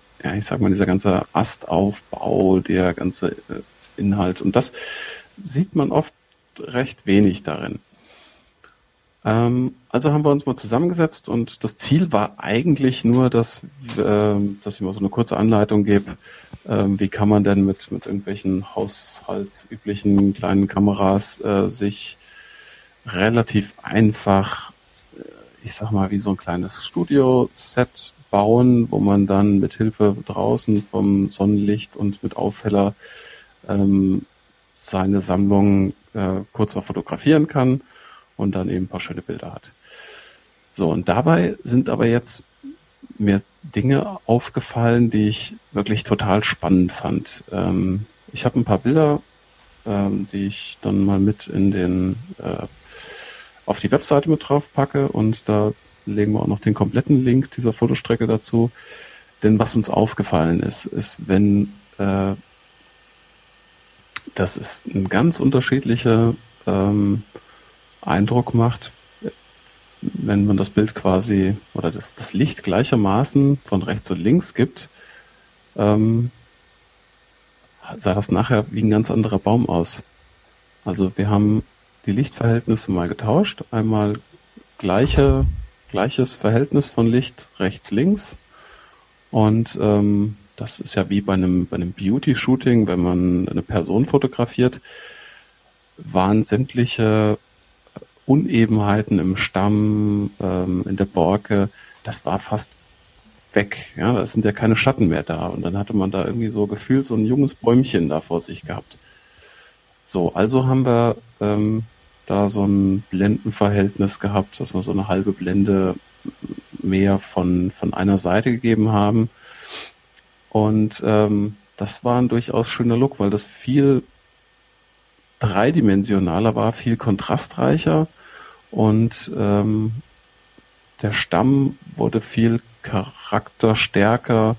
A: Astaufbau, der ganze Inhalt, und das sieht man oft recht wenig darin. Also haben wir uns mal zusammengesetzt und das Ziel war eigentlich nur, dass ich mal so eine kurze Anleitung gebe, wie kann man denn mit irgendwelchen haushaltsüblichen kleinen Kameras sich relativ einfach, ich sag mal, wie so ein kleines Studio-Set bauen, wo man dann mit Hilfe draußen vom Sonnenlicht und mit Aufheller seine Sammlung kurz mal fotografieren kann und dann eben ein paar schöne Bilder hat. So, und dabei sind aber jetzt mir Dinge aufgefallen, die ich wirklich total spannend fand. Ich habe ein paar Bilder, die ich dann mal mit auf die Webseite mit drauf packe und da legen wir auch noch den kompletten Link dieser Fotostrecke dazu. Denn was uns aufgefallen ist, wenn dass es ein ganz unterschiedlicher Eindruck macht, wenn man das Bild quasi oder das Licht gleichermaßen von rechts und links gibt, sah das nachher wie ein ganz anderer Baum aus. Also wir haben die Lichtverhältnisse mal getauscht, einmal gleiches Verhältnis von Licht rechts, links und das ist ja wie bei einem Beauty-Shooting, wenn man eine Person fotografiert, waren sämtliche Unebenheiten im Stamm, in der Borke, das war fast weg. Ja, da sind ja keine Schatten mehr da. Und dann hatte man da irgendwie so gefühlt so ein junges Bäumchen da vor sich gehabt. So, also haben wir da so ein Blendenverhältnis gehabt, dass wir so eine halbe Blende mehr von einer Seite gegeben haben. Und das war ein durchaus schöner Look, weil das viel dreidimensionaler war, viel kontrastreicher und der Stamm wurde viel charakterstärker.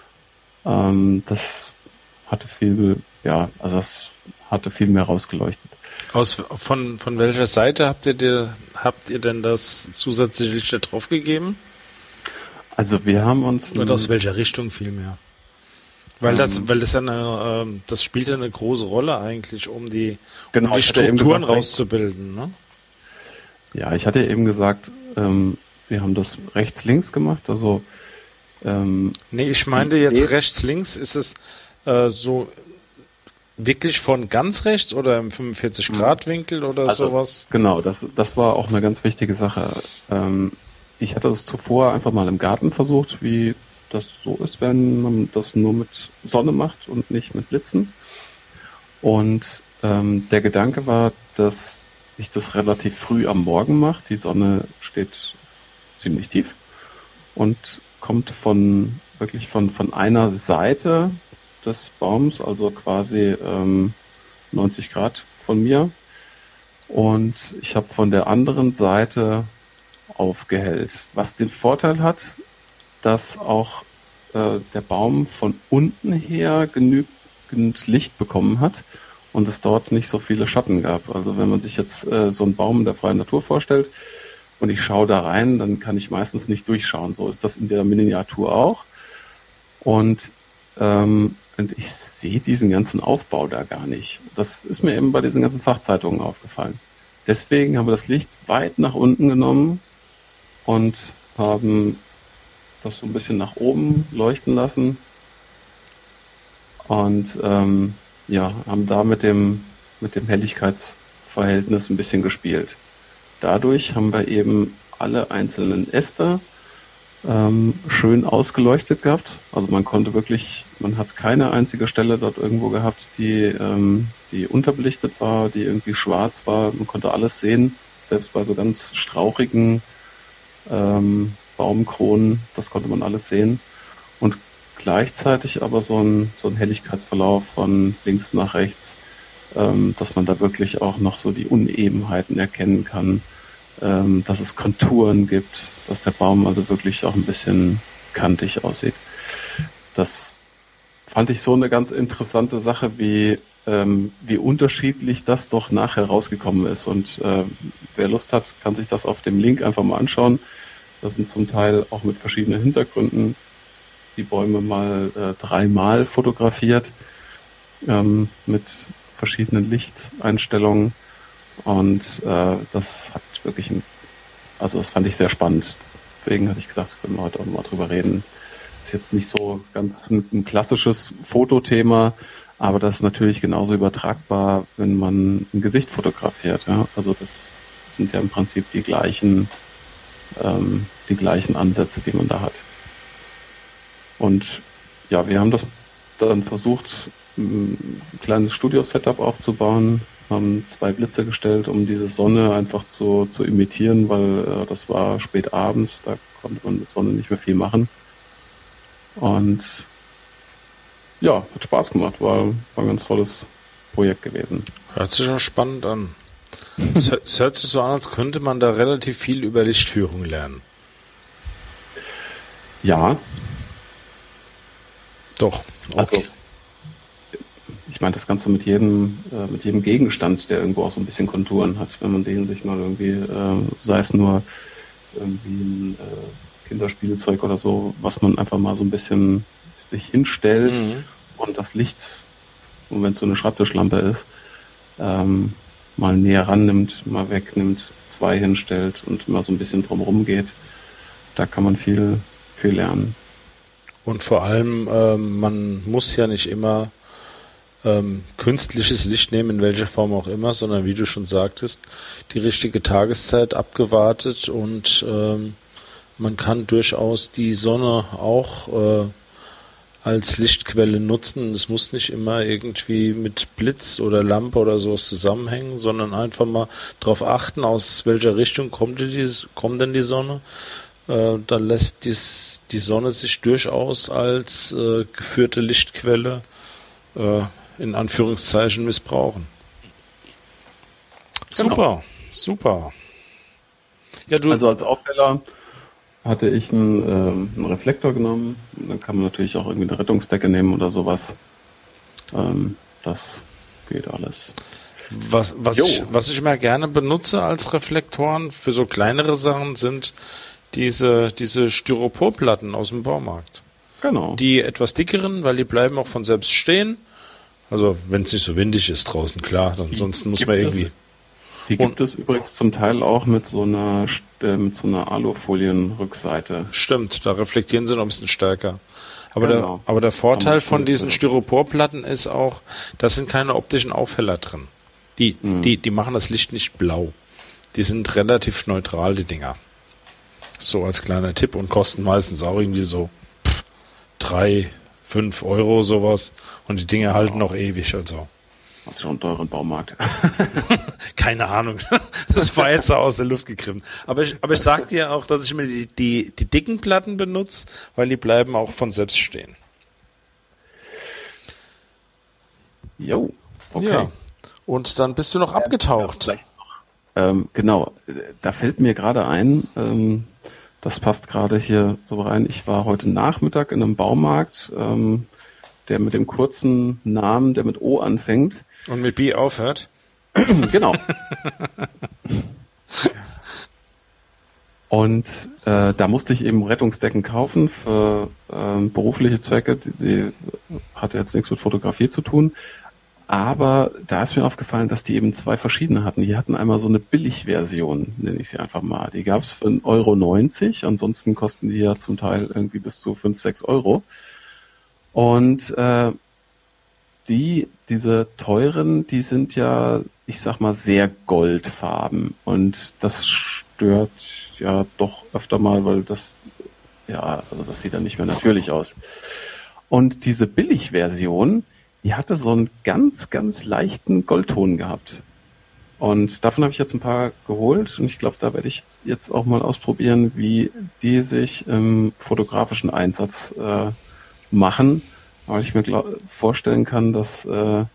A: Das hatte das hatte viel mehr rausgeleuchtet.
B: Von welcher Seite habt ihr denn das zusätzliche Licht da drauf gegeben?
A: Also wir haben uns...
B: Oder aus welcher Richtung vielmehr? Weil das spielt ja eine große Rolle eigentlich, um die Strukturen rauszubilden, ne?
A: Ja, ich hatte eben gesagt, wir haben das rechts-links gemacht, also
B: nee, ich meinte jetzt rechts-links, ist es so wirklich von ganz rechts oder im 45-Grad-Winkel oder also, sowas?
A: Genau, das war auch eine ganz wichtige Sache. Ich hatte es zuvor einfach mal im Garten versucht, wie das so ist, wenn man das nur mit Sonne macht und nicht mit Blitzen. Und der Gedanke war, dass ich das relativ früh am Morgen mache. Die Sonne steht ziemlich tief und kommt wirklich von einer Seite des Baums, also quasi 90 Grad von mir. Und ich habe von der anderen Seite aufgehellt. Was den Vorteil hat, dass auch der Baum von unten her genügend Licht bekommen hat und es dort nicht so viele Schatten gab. Also wenn man sich jetzt so einen Baum in der freien Natur vorstellt und ich schaue da rein, dann kann ich meistens nicht durchschauen. So ist das in der Miniatur auch. Und ich sehe diesen ganzen Aufbau da gar nicht. Das ist mir eben bei diesen ganzen Fachzeitungen aufgefallen. Deswegen haben wir das Licht weit nach unten genommen und haben das so ein bisschen nach oben leuchten lassen und haben da mit dem Helligkeitsverhältnis ein bisschen gespielt. Dadurch haben wir eben alle einzelnen Äste schön ausgeleuchtet gehabt. Also man hat keine einzige Stelle dort irgendwo gehabt, die unterbelichtet war, die irgendwie schwarz war. Man konnte alles sehen, selbst bei so ganz strauchigen Baumkronen, das konnte man alles sehen. Und gleichzeitig aber so ein Helligkeitsverlauf von links nach rechts, dass man da wirklich auch noch so die Unebenheiten erkennen kann, dass es Konturen gibt, dass der Baum also wirklich auch ein bisschen kantig aussieht. Das fand ich so eine ganz interessante Sache, wie unterschiedlich das doch nachher rausgekommen ist. Und wer Lust hat, kann sich das auf dem Link einfach mal anschauen. Das sind zum Teil auch mit verschiedenen Hintergründen die Bäume mal 3-mal fotografiert mit verschiedenen Lichteinstellungen. Und das hat wirklich einen Also das fand ich sehr spannend. Deswegen hatte ich gedacht, können wir heute auch mal drüber reden. Ist jetzt nicht so ganz ein klassisches Fotothema, aber das ist natürlich genauso übertragbar, wenn man ein Gesicht fotografiert. Ja? Also das sind ja im Prinzip die gleichen Ansätze, die man da hat. Und ja, wir haben das dann versucht, ein kleines Studio-Setup aufzubauen, haben 2 Blitze gestellt, um diese Sonne einfach zu imitieren, weil das war spät abends, da konnte man mit Sonne nicht mehr viel machen. Und ja, hat Spaß gemacht, war ein ganz tolles Projekt gewesen.
B: Hört sich schon spannend an. Es hört sich so an, als könnte man da relativ viel über Lichtführung lernen.
A: Ja.
B: Doch, okay.
A: Also, ich meine, das Ganze mit jedem Gegenstand, der irgendwo auch so ein bisschen Konturen hat, wenn man den sich mal irgendwie, sei es nur irgendwie ein Kinderspielzeug oder so, was man einfach mal so ein bisschen sich hinstellt und das Licht, und wenn es so eine Schreibtischlampe ist, mal näher rannimmt, mal wegnimmt, 2 hinstellt und mal so ein bisschen drumherum geht, da kann man viel lernen.
B: Und vor allem, man muss ja nicht immer künstliches Licht nehmen, in welcher Form auch immer, sondern wie du schon sagtest, die richtige Tageszeit abgewartet und man kann durchaus die Sonne auch als Lichtquelle nutzen. Es muss nicht immer irgendwie mit Blitz oder Lampe oder sowas zusammenhängen, sondern einfach mal darauf achten, aus welcher Richtung kommt denn die Sonne. Dann lässt die Sonne sich durchaus als geführte Lichtquelle in Anführungszeichen missbrauchen.
A: Genau.
B: Super.
A: Ja, also als Aufheller hatte ich einen Reflektor genommen. Dann kann man natürlich auch irgendwie eine Rettungsdecke nehmen oder sowas. Das geht alles.
B: Was ich immer gerne benutze als Reflektoren für so kleinere Sachen sind diese Styroporplatten aus dem Baumarkt.
A: Genau.
B: Die etwas dickeren, weil die bleiben auch von selbst stehen. Also wenn es nicht so windig ist draußen, klar. Ansonsten muss man irgendwie...
A: Die gibt es übrigens zum Teil auch mit so einer Alufolienrückseite.
B: Stimmt, da reflektieren sie noch ein bisschen stärker. Aber der Vorteil von diesen Styroporplatten ist auch, da sind keine optischen Aufheller drin. Die machen das Licht nicht blau. Die sind relativ neutral, die Dinger. So als kleiner Tipp und kosten meistens auch irgendwie so 3, 5 Euro sowas. Und die Dinge halten noch ewig, also.
A: Hast schon einen teuren Baumarkt.
B: Keine Ahnung. Das war jetzt so aus der Luft gegriffen. Aber ich sag dir auch, dass ich mir die dicken Platten benutze, weil die bleiben auch von selbst stehen.
A: Jo, okay.
B: Ja. Und dann bist du noch abgetaucht.
A: Genau, da fällt mir gerade ein, das passt gerade hier so rein. Ich war heute Nachmittag in einem Baumarkt, der mit dem kurzen Namen, der mit O anfängt.
B: Und mit B aufhört?
A: Genau. Und da musste ich eben Rettungsdecken kaufen für berufliche Zwecke. Die hatte jetzt nichts mit Fotografie zu tun. Aber da ist mir aufgefallen, dass die eben 2 verschiedene hatten. Die hatten einmal so eine Billigversion, nenne ich sie einfach mal. Die gab es für 1,90 €. Ansonsten kosten die ja zum Teil irgendwie bis zu 5, 6 Euro. Und diese teuren, die sind ja, ich sag mal, sehr goldfarben. Und das stört ja doch öfter mal, weil das sieht dann nicht mehr natürlich aus. Und diese Billigversion, die hatte so einen ganz, ganz leichten Goldton gehabt. Und davon habe ich jetzt ein paar geholt und ich glaube, da werde ich jetzt auch mal ausprobieren, wie die sich im fotografischen Einsatz machen, weil ich mir vorstellen kann, dass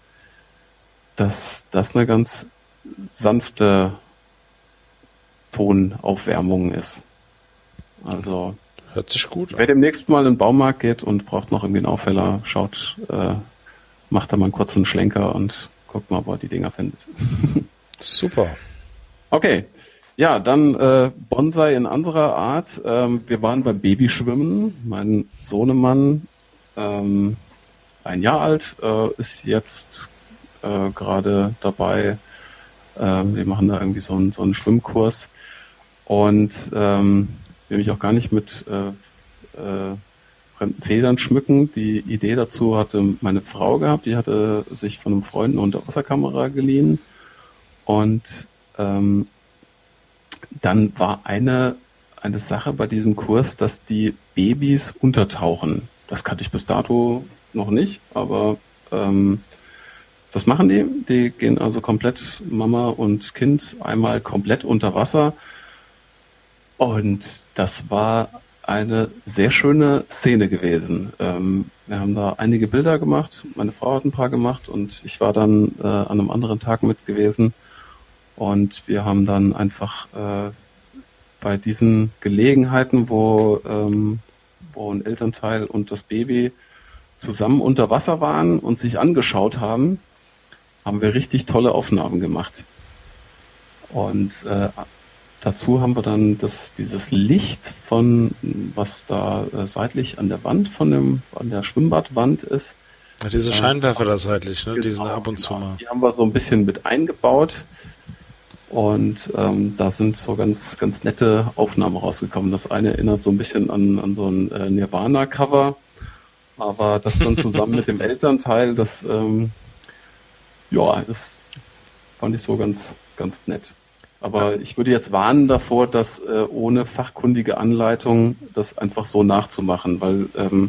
A: das eine ganz sanfte Tonaufwärmung ist. Also
B: hört sich gut an.
A: Wer demnächst mal in den Baumarkt geht und braucht noch irgendwie einen Aufheller, macht da mal einen kurzen Schlenker und guckt mal, ob er die Dinger findet.
B: Super.
A: Okay, ja, dann Bonsai in anderer Art. Wir waren beim Babyschwimmen. Mein Sohnemann, 1 Jahr alt, ist jetzt gerade dabei. Wir machen da irgendwie so einen Schwimmkurs. Und will mich auch gar nicht mit fremden Federn schmücken. Die Idee dazu hatte meine Frau gehabt. Die hatte sich von einem Freund eine Unterwasserkamera geliehen. Und dann war eine Sache bei diesem Kurs, dass die Babys untertauchen. Das kannte ich bis dato noch nicht, aber das machen die. Die gehen also komplett, Mama und Kind, einmal komplett unter Wasser. Und das war eine sehr schöne Szene gewesen. Wir haben da einige Bilder gemacht, meine Frau hat ein paar gemacht und ich war dann an einem anderen Tag mit gewesen. Und wir haben dann einfach bei diesen Gelegenheiten, wo ein Elternteil und das Baby zusammen unter Wasser waren und sich angeschaut haben, haben wir richtig tolle Aufnahmen gemacht. Und dazu haben wir dann dieses Licht was da seitlich an der Wand an der Schwimmbadwand ist.
B: Ja, diese Scheinwerfer da seitlich, ne?
A: Genau,
B: Die sind ab und zu mal.
A: Die haben wir so ein bisschen mit eingebaut. Und da sind so ganz, ganz nette Aufnahmen rausgekommen. Das eine erinnert so ein bisschen an so ein Nirvana-Cover, aber das dann zusammen mit dem Elternteil, das fand ich so ganz, ganz nett. Aber ich würde jetzt warnen davor, das ohne fachkundige Anleitung das einfach so nachzumachen, weil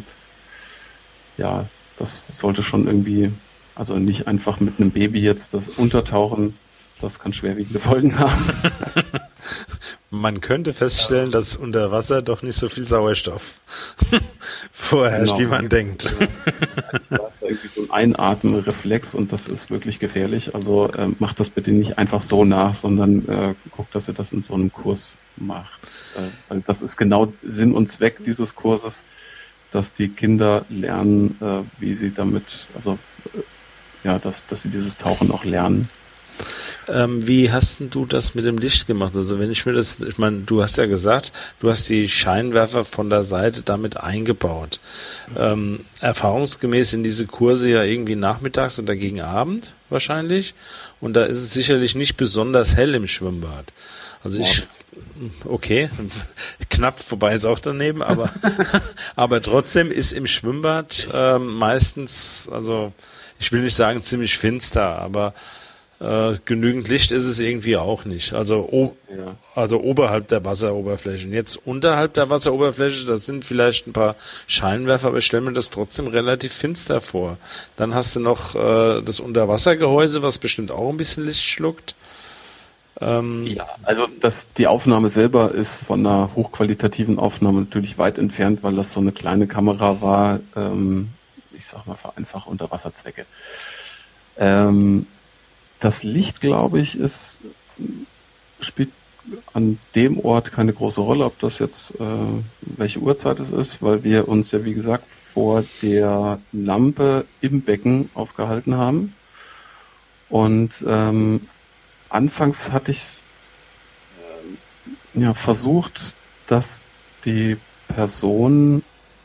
A: das sollte schon irgendwie, also nicht einfach mit einem Baby jetzt das Untertauchen. Das kann schwerwiegende Folgen haben.
B: Man könnte feststellen, dass unter Wasser doch nicht so viel Sauerstoff vorherrscht, wie man denkt.
A: Da ist irgendwie so ein Einatmenreflex und das ist wirklich gefährlich. Also macht das bitte nicht einfach so nach, sondern guckt, dass ihr das in so einem Kurs macht. Weil das ist genau Sinn und Zweck dieses Kurses, dass die Kinder lernen, wie sie damit, dass sie dieses Tauchen auch lernen.
B: Wie hast denn du das mit dem Licht gemacht? Also ich meine, du hast ja gesagt, du hast die Scheinwerfer von der Seite damit eingebaut. Erfahrungsgemäß sind diese Kurse ja irgendwie nachmittags oder gegen Abend wahrscheinlich. Und da ist es sicherlich nicht besonders hell im Schwimmbad. Also okay, knapp vorbei ist auch daneben, aber trotzdem ist im Schwimmbad meistens, also ich will nicht sagen ziemlich finster, aber genügend Licht ist es irgendwie auch nicht. Also oberhalb der Wasseroberfläche. Und jetzt unterhalb der Wasseroberfläche, das sind vielleicht ein paar Scheinwerfer, aber ich stelle mir das trotzdem relativ finster vor. Dann hast du noch das Unterwassergehäuse, was bestimmt auch ein bisschen Licht schluckt.
A: Also die Aufnahme selber ist von einer hochqualitativen Aufnahme natürlich weit entfernt, weil das so eine kleine Kamera war, ich sag mal für einfache Unterwasserzwecke. Das Licht, glaube ich, spielt an dem Ort keine große Rolle, ob das jetzt welche Uhrzeit es ist, weil wir uns ja, wie gesagt, vor der Lampe im Becken aufgehalten haben. Und anfangs hatte ich versucht, dass die Person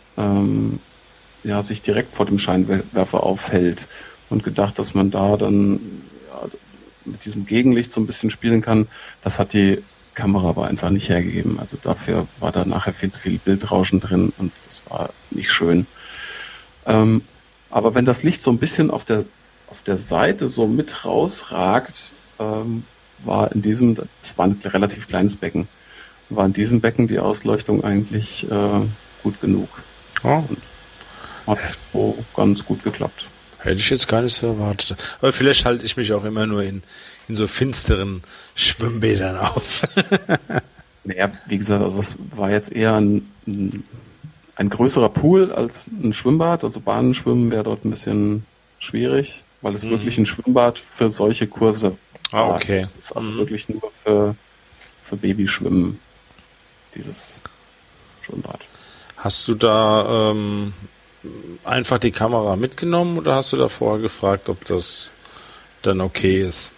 A: sich direkt vor dem Scheinwerfer aufhält und gedacht, dass man da dann mit diesem Gegenlicht so ein bisschen spielen kann. Das hat die Kamera aber einfach nicht hergegeben. Also dafür war da nachher viel zu viel Bildrauschen drin und das war nicht schön. Aber wenn das Licht so ein bisschen auf der Seite so mit rausragt, war das war ein relativ kleines Becken, war in diesem Becken die Ausleuchtung eigentlich gut genug.
B: Oh.
A: Und hat so ganz gut geklappt.
B: Hätte ich jetzt gar nicht so erwartet. Aber vielleicht halte ich mich auch immer nur in so finsteren Schwimmbädern auf.
A: Naja, wie gesagt, also das war jetzt eher ein größerer Pool als ein Schwimmbad. Also Bahnenschwimmen wäre dort ein bisschen schwierig, weil es wirklich ein Schwimmbad für solche Kurse war.
B: Okay.
A: Das ist also wirklich nur für Babyschwimmen, dieses Schwimmbad.
B: Hast du da einfach die Kamera mitgenommen oder hast du da vorher gefragt, ob das dann okay ist?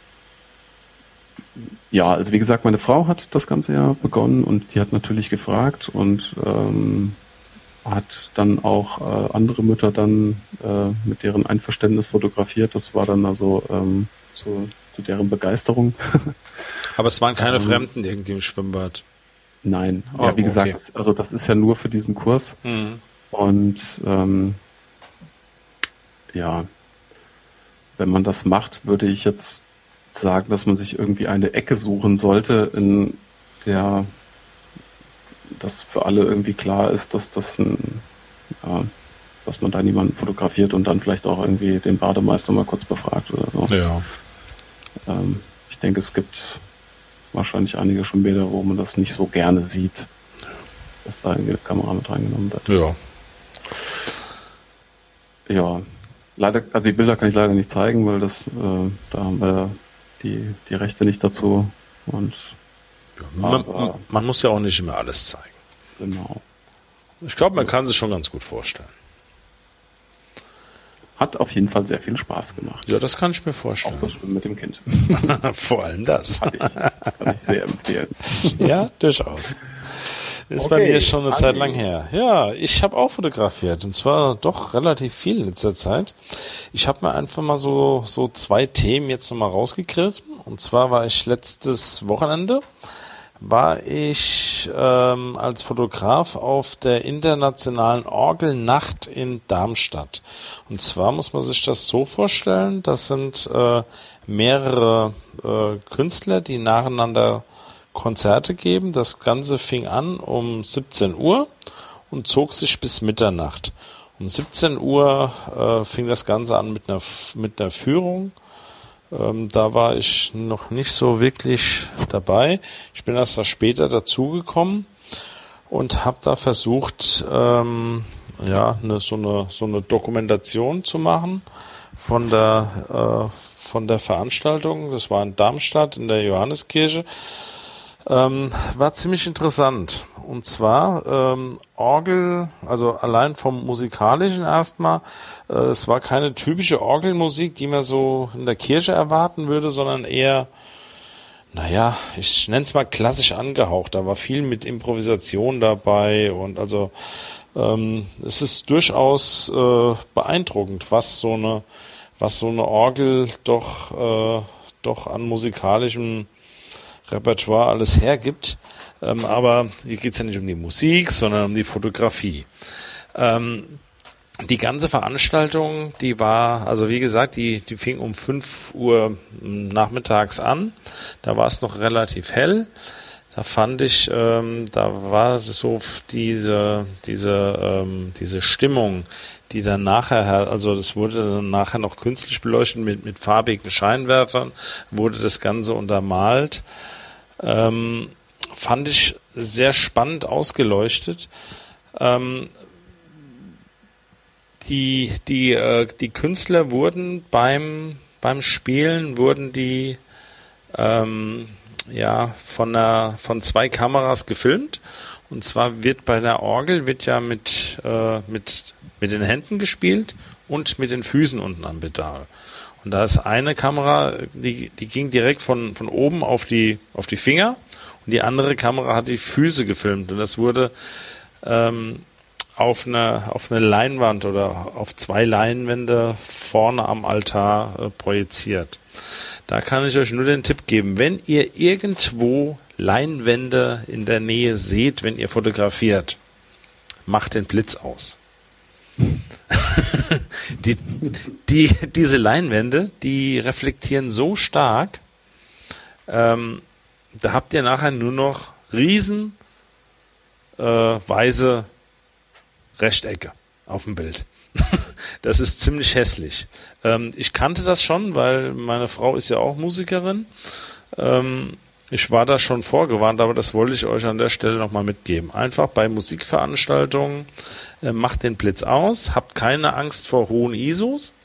A: Ja, also wie gesagt, meine Frau hat das Ganze ja begonnen und die hat natürlich gefragt und hat dann auch andere Mütter dann mit deren Einverständnis fotografiert. Das war dann also zu deren Begeisterung.
B: Aber es waren keine Fremden irgendwie im Schwimmbad.
A: Nein, ja, wie gesagt, das ist ja nur für diesen Kurs. Und ja, wenn man das macht, würde ich jetzt sagen, dass man sich irgendwie eine Ecke suchen sollte, in der das für alle irgendwie klar ist, dass dass man da niemanden fotografiert und dann vielleicht auch irgendwie den Bademeister mal kurz befragt oder so.
B: Ja.
A: Ich denke, es gibt wahrscheinlich einige Schwimmbäder, wo man das nicht so gerne sieht, dass da irgendwie eine Kamera mit reingenommen wird.
B: Ja.
A: Ja, leider, also die Bilder kann ich leider nicht zeigen, weil da haben wir die Rechte nicht dazu. Und
B: man muss ja auch nicht immer alles zeigen.
A: Genau.
B: Ich glaube, man kann sich schon ganz gut vorstellen.
A: Hat auf jeden Fall sehr viel Spaß gemacht.
B: Ja, das kann ich mir vorstellen.
A: Auch das Schwimmen mit dem Kind.
B: Vor allem das.
A: Kann ich sehr empfehlen.
B: Ja, durchaus. Ist bei mir schon eine Zeit lang her. Ja, ich habe auch fotografiert und zwar doch relativ viel in letzter Zeit. Ich habe mir einfach mal so 2 Themen jetzt nochmal rausgegriffen. Und zwar war ich letztes Wochenende als Fotograf auf der internationalen Orgelnacht in Darmstadt. Und zwar muss man sich das so vorstellen, das sind mehrere Künstler, die nacheinander Konzerte geben. Das Ganze fing an um 17 Uhr und zog sich bis Mitternacht. Um 17 Uhr fing das Ganze an mit einer Führung. Da war ich noch nicht so wirklich dabei. Ich bin erst da später dazugekommen und habe da versucht, so eine Dokumentation zu machen von der Veranstaltung. Das war in Darmstadt in der Johanneskirche. War ziemlich interessant. Und zwar Orgel, also allein vom Musikalischen erstmal, es war keine typische Orgelmusik, die man so in der Kirche erwarten würde, sondern eher, ich nenne es mal klassisch angehaucht. Da war viel mit Improvisation dabei und also es ist durchaus beeindruckend, was so eine Orgel doch an musikalischem Repertoire alles hergibt. Aber hier geht es ja nicht um die Musik, sondern um die Fotografie. Die ganze Veranstaltung, die war, also wie gesagt, die fing um 5 Uhr nachmittags an. Da war es noch relativ hell. Da fand ich, da war so diese Stimmung, die dann nachher, also das wurde dann nachher noch künstlich beleuchtet mit farbigen Scheinwerfern, wurde das Ganze untermalt. Fand ich sehr spannend ausgeleuchtet. Die Künstler wurden beim Spielen von 2 Kameras gefilmt. Und zwar wird bei der Orgel mit den Händen gespielt und mit den Füßen unten am Pedal. Und da ist eine Kamera, die ging direkt von oben auf die Finger und die andere Kamera hat die Füße gefilmt. Und das wurde auf eine Leinwand oder auf 2 Leinwände vorne am Altar projiziert. Da kann ich euch nur den Tipp geben, wenn ihr irgendwo Leinwände in der Nähe seht, wenn ihr fotografiert, macht den Blitz aus. Diese Leinwände, die reflektieren so stark, da habt ihr nachher nur noch riesen weiße Rechtecke auf dem Bild. Das ist ziemlich hässlich. Ich kannte das schon, weil meine Frau ist ja auch Musikerin. Ich war da schon vorgewarnt, aber das wollte ich euch an der Stelle nochmal mitgeben. Einfach bei Musikveranstaltungen macht den Blitz aus, habt keine Angst vor hohen ISOs.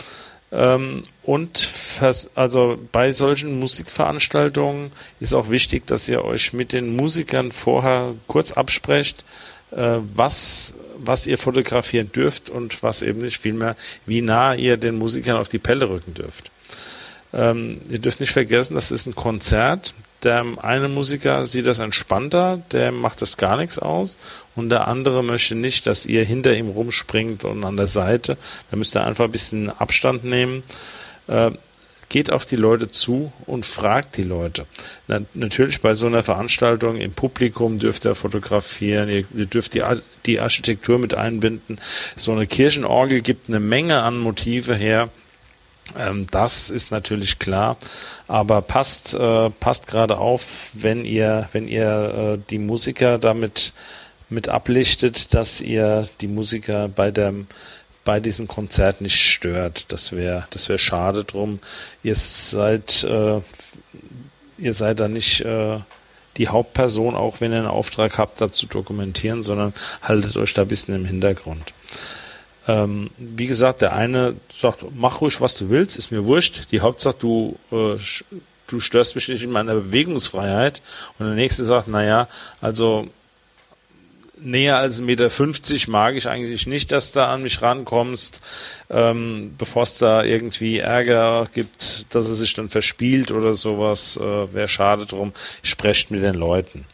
B: Also bei solchen Musikveranstaltungen ist auch wichtig, dass ihr euch mit den Musikern vorher kurz absprecht, was ihr fotografieren dürft und was eben nicht, vielmehr, wie nah ihr den Musikern auf die Pelle rücken dürft. Ihr dürft nicht vergessen, das ist ein Konzert. Der eine Musiker sieht das entspannter, der macht das gar nichts aus und der andere möchte nicht, dass ihr hinter ihm rumspringt und an der Seite. Da müsst ihr einfach ein bisschen Abstand nehmen. geht auf die Leute zu und fragt die Leute. Natürlich bei so einer Veranstaltung im Publikum dürft ihr fotografieren, ihr dürft die Architektur mit einbinden. So eine Kirchenorgel gibt eine Menge an Motive her. Das ist natürlich klar, aber passt gerade auf, wenn ihr die Musiker damit mit ablichtet, dass ihr die Musiker bei diesem Konzert nicht stört. Das wäre schade drum. Ihr seid da nicht die Hauptperson, auch wenn ihr einen Auftrag habt, da zu dokumentieren, sondern haltet euch da ein bisschen im Hintergrund. Wie gesagt, der eine sagt, mach ruhig, was du willst, ist mir wurscht. Die Hauptsache, du störst mich nicht in meiner Bewegungsfreiheit. Und der nächste sagt, naja, also näher als 1,50 Meter mag ich eigentlich nicht, dass du an mich rankommst, bevor es da irgendwie Ärger gibt, dass es sich dann verspielt oder sowas, wäre schade drum. Sprecht mit den Leuten.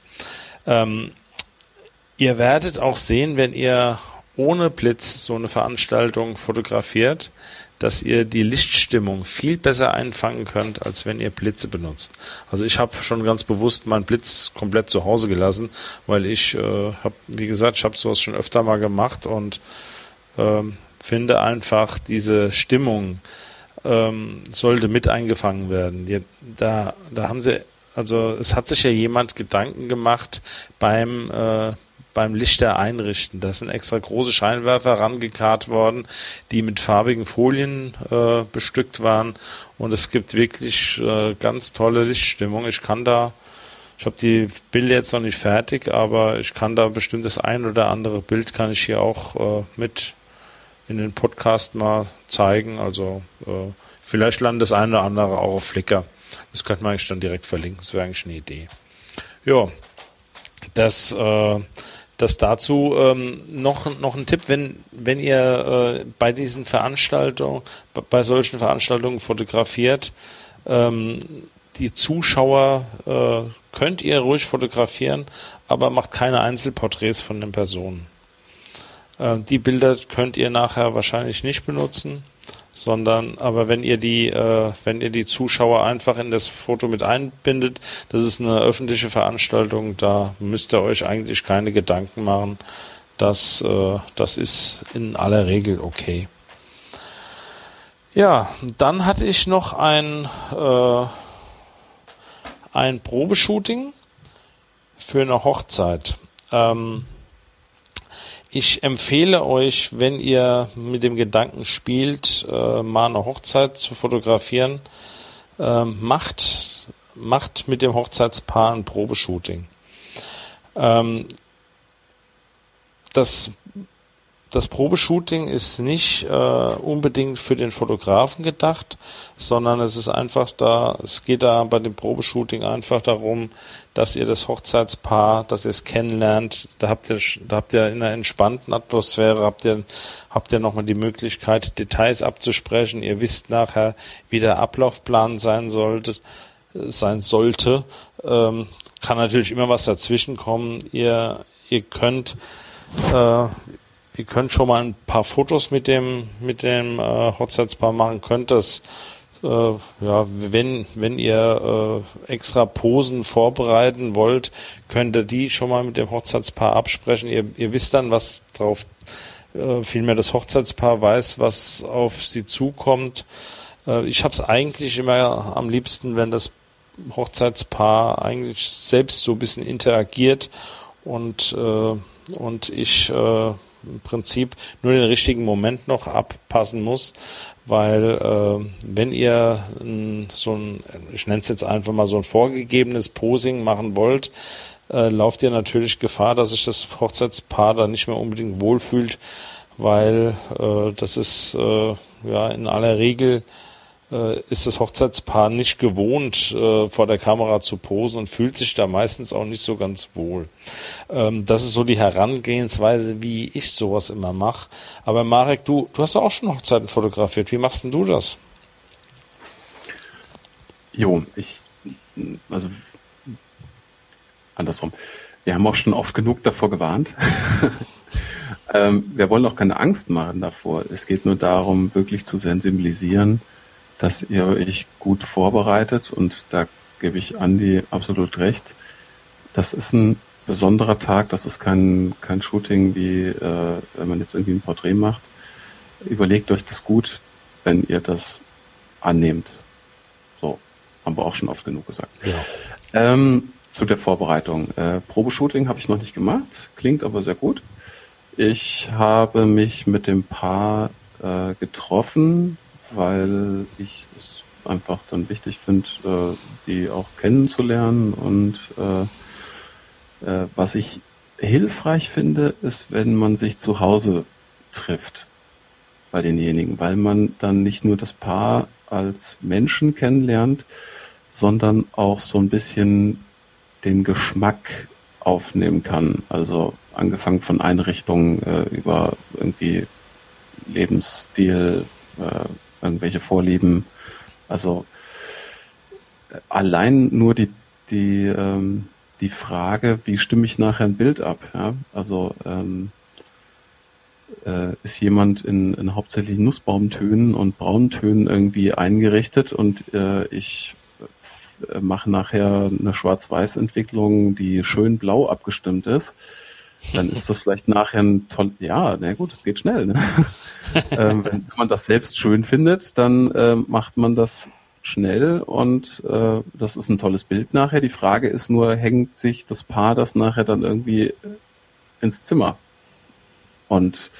B: Ihr werdet auch sehen, wenn ihr ohne Blitz so eine Veranstaltung fotografiert, dass ihr die Lichtstimmung viel besser einfangen könnt, als wenn ihr Blitze benutzt. Also ich habe schon ganz bewusst meinen Blitz komplett zu Hause gelassen, weil ich habe sowas schon öfter mal gemacht und finde einfach, diese Stimmung sollte mit eingefangen werden. Da haben sie, also es hat sich ja jemand Gedanken gemacht beim Lichter einrichten. Da sind extra große Scheinwerfer rangekarrt worden, die mit farbigen Folien bestückt waren, und es gibt wirklich ganz tolle Lichtstimmung. Ich habe die Bilder jetzt noch nicht fertig, aber ich kann da bestimmt das ein oder andere Bild kann ich hier auch mit in den Podcast mal zeigen. Also vielleicht landet das eine oder andere auch auf Flickr. Das könnte man eigentlich dann direkt verlinken. Das wäre eigentlich eine Idee. Ja, das dazu noch ein Tipp, wenn ihr bei diesen Veranstaltungen, bei solchen Veranstaltungen fotografiert, die Zuschauer könnt ihr ruhig fotografieren, aber macht keine Einzelporträts von den Personen. Die Bilder könnt ihr nachher wahrscheinlich nicht benutzen, aber wenn ihr die Zuschauer einfach in das Foto mit einbindet, das ist eine öffentliche Veranstaltung, da müsst ihr euch eigentlich keine Gedanken machen. Das ist in aller Regel okay. Ja, dann hatte ich noch ein Probeshooting für eine Hochzeit. Ich empfehle euch, wenn ihr mit dem Gedanken spielt, mal eine Hochzeit zu fotografieren, macht mit dem Hochzeitspaar ein Probeshooting. Das Probeshooting ist nicht unbedingt für den Fotografen gedacht, sondern es geht da bei dem Probeshooting einfach darum, dass ihr das Hochzeitspaar, dass ihr es kennenlernt. Da habt ihr in einer entspannten Atmosphäre, habt ihr nochmal die Möglichkeit, Details abzusprechen. Ihr wisst nachher, wie der Ablaufplan sein sollte. Kann natürlich immer was dazwischen kommen. Ihr könnt schon mal ein paar Fotos mit dem Hochzeitspaar machen, könnt das, wenn ihr extra Posen vorbereiten wollt, könnt ihr die schon mal mit dem Hochzeitspaar absprechen. Ihr wisst dann, was drauf, vielmehr das Hochzeitspaar weiß, was auf sie zukommt. Ich habe es eigentlich immer am liebsten, wenn das Hochzeitspaar eigentlich selbst so ein bisschen interagiert und ich im Prinzip nur den richtigen Moment noch abpassen muss, weil wenn ihr ich nenne es jetzt einfach mal so ein vorgegebenes Posing machen wollt, lauft ihr natürlich Gefahr, dass sich das Hochzeitspaar da nicht mehr unbedingt wohlfühlt, weil das ist in aller Regel ist das Hochzeitspaar nicht gewohnt, vor der Kamera zu posen und fühlt sich da meistens auch nicht so ganz wohl. Das ist so die Herangehensweise, wie ich sowas immer mache. Aber Marek, du hast auch schon Hochzeiten fotografiert. Wie machst denn du das?
A: Also andersrum. Wir haben auch schon oft genug davor gewarnt. Wir wollen auch keine Angst machen davor. Es geht nur darum, wirklich zu sensibilisieren, dass ihr euch gut vorbereitet, und da gebe ich Andi absolut recht. Das ist ein besonderer Tag, das ist kein Shooting, wie wenn man jetzt irgendwie ein Porträt macht. Überlegt euch das gut, wenn ihr das annehmt. So, haben wir auch schon oft genug gesagt. Ja. Zu der Vorbereitung. Probeshooting habe ich noch nicht gemacht, klingt aber sehr gut. Ich habe mich mit dem Paar getroffen, weil ich es einfach dann wichtig finde, die auch kennenzulernen. Und was ich hilfreich finde, ist, wenn man sich zu Hause trifft bei denjenigen, weil man dann nicht nur das Paar als Menschen kennenlernt, sondern auch so ein bisschen den Geschmack aufnehmen kann. Also angefangen von Einrichtungen über irgendwie Lebensstil, irgendwelche Vorlieben. Also allein nur die Frage, wie stimme ich nachher ein Bild ab? Ja? Also ist jemand in hauptsächlich Nussbaumtönen und Brauntönen irgendwie eingerichtet, und ich mache nachher eine Schwarz-Weiß-Entwicklung, die schön blau abgestimmt ist, dann ist das vielleicht nachher ein toll, ja, na gut, es geht schnell. Ne? Wenn man das selbst schön findet, dann macht man das schnell, und das ist ein tolles Bild nachher. Die Frage ist nur, hängt sich das Paar das nachher dann irgendwie ins Zimmer? Und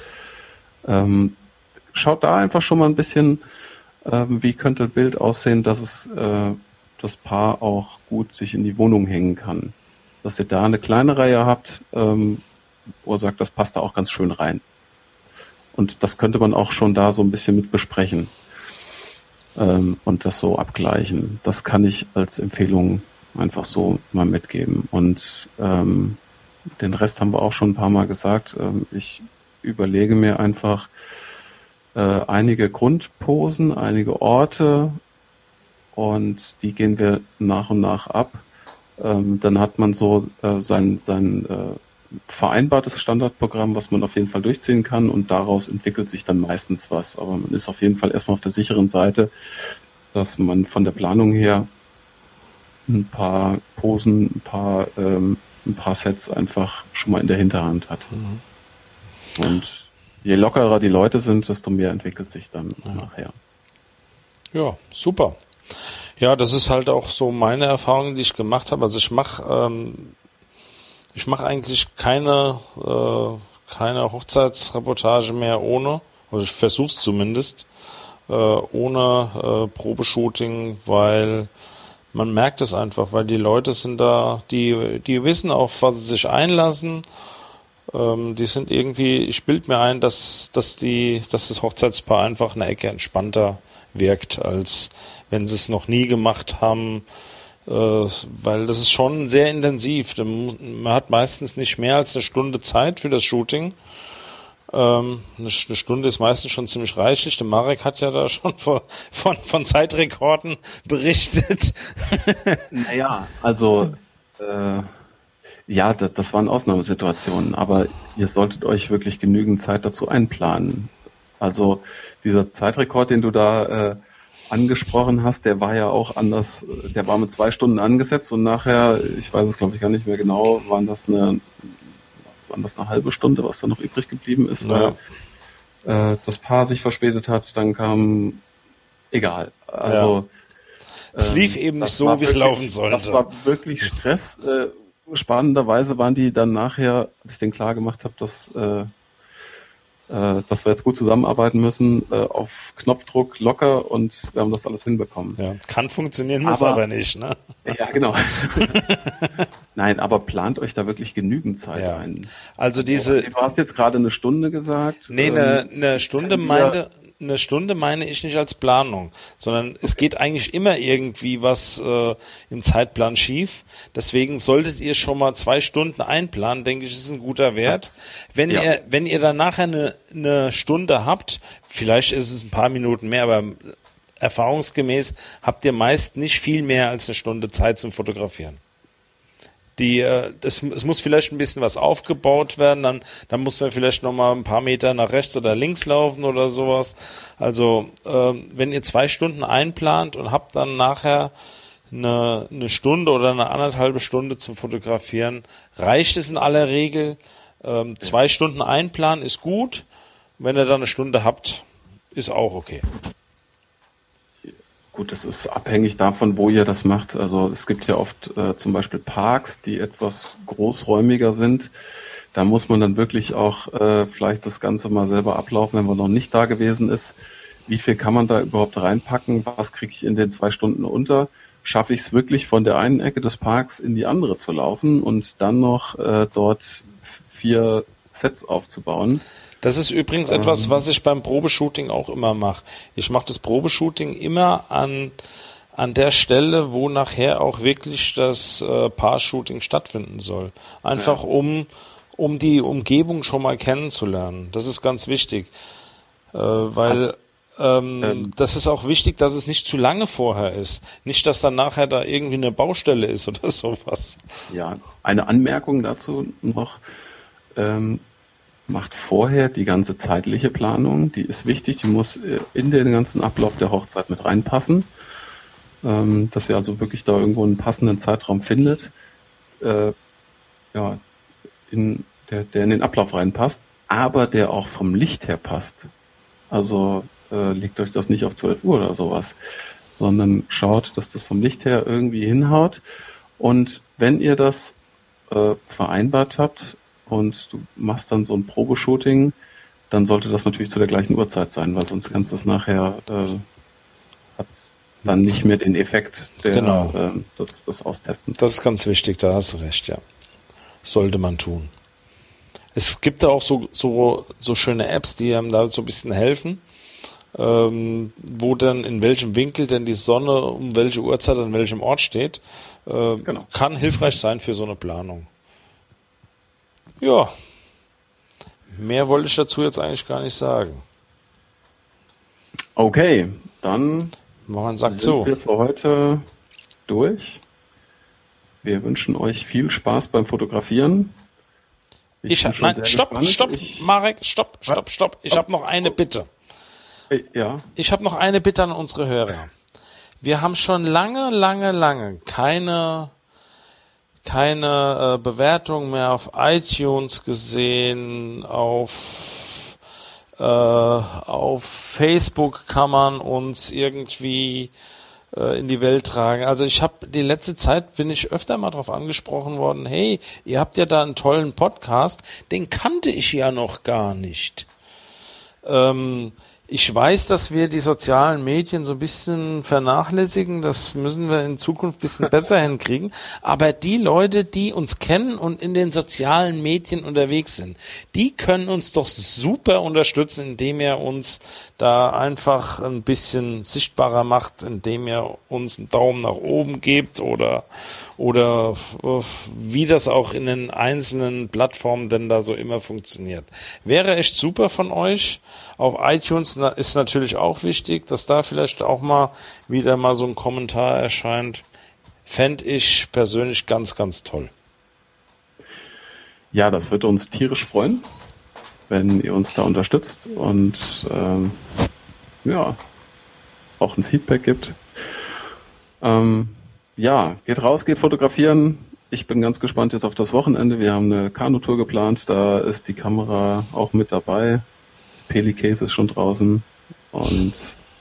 A: schaut da einfach schon mal ein bisschen, wie könnte ein Bild aussehen, dass es das Paar auch gut sich in die Wohnung hängen kann. Dass ihr da eine kleine Reihe habt, wo ihr sagt, das passt da auch ganz schön rein. Und das könnte man auch schon da so ein bisschen mit besprechen und das so abgleichen. Das kann ich als Empfehlung einfach so mal mitgeben. Und den Rest haben wir auch schon ein paar Mal gesagt. Ich überlege mir einfach einige Grundposen, einige Orte, und die gehen wir nach und nach ab. Dann hat man so sein vereinbartes Standardprogramm, was man auf jeden Fall durchziehen kann, und daraus entwickelt sich dann meistens was. Aber man ist auf jeden Fall erstmal auf der sicheren Seite, dass man von der Planung her ein paar Posen, ein paar Sets einfach schon mal in der Hinterhand hat. Mhm. Und je lockerer die Leute sind, desto mehr entwickelt sich dann nachher.
B: Ja, super. Ja, das ist halt auch so meine Erfahrung, die ich gemacht habe. Also ich mache eigentlich keine Hochzeitsreportage mehr ohne, also ich versuche es zumindest, ohne Probeshooting, weil man merkt es einfach, weil die Leute sind da, die wissen, auf was sie sich einlassen. Die sind irgendwie, ich bilde mir ein, dass das Hochzeitspaar einfach eine Ecke entspannter wirkt, als wenn sie es noch nie gemacht haben, weil das ist schon sehr intensiv. Man hat meistens nicht mehr als eine Stunde Zeit für das Shooting. Eine Stunde ist meistens schon ziemlich reichlich. Der Marek hat ja da schon von Zeitrekorden berichtet.
A: Naja, also ja, das waren Ausnahmesituationen, aber ihr solltet euch wirklich genügend Zeit dazu einplanen. Also dieser Zeitrekord, den du da angesprochen hast, der war ja auch anders, der war mit 2 Stunden angesetzt, und nachher, ich weiß es glaube ich gar nicht mehr genau, waren das eine halbe Stunde, was da noch übrig geblieben ist, weil das Paar sich verspätet hat, dann kam, egal. Also
B: es lief eben nicht so, wie es laufen sollte.
A: Das war wirklich Stress. Spannenderweise waren die dann nachher, als ich denen klar gemacht habe, dass wir jetzt gut zusammenarbeiten müssen, auf Knopfdruck locker, und wir haben das alles hinbekommen.
B: Ja, kann funktionieren, muss aber nicht, ne?
A: Ja, genau. Nein, aber plant euch da wirklich genügend Zeit ein.
B: Also du
A: hast jetzt gerade eine Stunde gesagt.
B: Nee, eine Stunde meine ich nicht als Planung, sondern es geht eigentlich immer irgendwie was im Zeitplan schief. Deswegen solltet ihr schon mal 2 Stunden einplanen, denke ich, ist ein guter Wert. Wenn ihr dann nachher eine Stunde habt, vielleicht ist es ein paar Minuten mehr, aber erfahrungsgemäß habt ihr meist nicht viel mehr als eine Stunde Zeit zum Fotografieren. Es muss vielleicht ein bisschen was aufgebaut werden, dann muss man vielleicht noch mal ein paar Meter nach rechts oder links laufen oder sowas. Also wenn ihr 2 Stunden einplant und habt dann nachher eine Stunde oder eine 1,5 Stunde zum Fotografieren, reicht es in aller Regel. 2 Stunden einplanen ist gut. Wenn ihr dann eine Stunde habt, ist auch okay.
A: Gut, das ist abhängig davon, wo ihr das macht. Also es gibt ja oft zum Beispiel Parks, die etwas großräumiger sind. Da muss man dann wirklich auch vielleicht das Ganze mal selber ablaufen, wenn man noch nicht da gewesen ist. Wie viel kann man da überhaupt reinpacken? Was kriege ich in den 2 Stunden unter? Schaffe ich es wirklich von der einen Ecke des Parks in die andere zu laufen und dann noch dort 4 Sets aufzubauen?
B: Das ist übrigens etwas, was ich beim Probeshooting auch immer mache. Ich mache das Probeshooting immer an der Stelle, wo nachher auch wirklich das Paar-Shooting stattfinden soll. Einfach um die Umgebung schon mal kennenzulernen. Das ist ganz wichtig. Weil das ist auch wichtig, dass es nicht zu lange vorher ist. Nicht, dass dann nachher da irgendwie eine Baustelle ist oder sowas.
A: Ja, eine Anmerkung dazu noch. Macht vorher die ganze zeitliche Planung, die ist wichtig, die muss in den ganzen Ablauf der Hochzeit mit reinpassen, dass ihr also wirklich da irgendwo einen passenden Zeitraum findet, der in den Ablauf reinpasst, aber der auch vom Licht her passt. Also legt euch das nicht auf 12 Uhr oder sowas, sondern schaut, dass das vom Licht her irgendwie hinhaut. Und wenn ihr das vereinbart habt, und du machst dann so ein Probeshooting, dann sollte das natürlich zu der gleichen Uhrzeit sein, weil sonst kannst du es nachher, hat's dann nicht mehr den Effekt des Austestens.
B: Das ist ganz wichtig, da hast du recht, ja. Sollte man tun. Es gibt da auch so schöne Apps, die einem da so ein bisschen helfen, wo dann in welchem Winkel denn die Sonne um welche Uhrzeit an welchem Ort steht. Kann hilfreich sein für so eine Planung. Ja, mehr wollte ich dazu jetzt eigentlich gar nicht sagen.
A: Okay, dann
B: sind wir
A: für heute durch. Wir wünschen euch viel Spaß beim Fotografieren.
B: Stopp, Marek, stopp. Ich habe noch eine Bitte.
A: Ja.
B: Ich habe noch eine Bitte an unsere Hörer. Wir haben schon lange keine Bewertung mehr auf iTunes gesehen, auf Facebook kann man uns irgendwie in die Welt tragen. Also ich habe die letzte Zeit, bin ich öfter mal darauf angesprochen worden, hey, ihr habt ja da einen tollen Podcast, den kannte ich ja noch gar nicht. Ich weiß, dass wir die sozialen Medien so ein bisschen vernachlässigen. Das müssen wir in Zukunft ein bisschen besser hinkriegen. Aber die Leute, die uns kennen und in den sozialen Medien unterwegs sind, die können uns doch super unterstützen, indem ihr uns da einfach ein bisschen sichtbarer macht, indem ihr uns einen Daumen nach oben gebt oder wie das auch in den einzelnen Plattformen denn da so immer funktioniert. Wäre echt super von euch. Auf iTunes ist natürlich auch wichtig, dass da vielleicht auch mal wieder mal so ein Kommentar erscheint. Fände ich persönlich ganz, ganz toll.
A: Ja, das wird uns tierisch freuen, wenn ihr uns da unterstützt und auch ein Feedback gibt. Geht raus, geht fotografieren. Ich bin ganz gespannt jetzt auf das Wochenende. Wir haben eine Kanutour geplant, da ist die Kamera auch mit dabei. Peli Case ist schon draußen und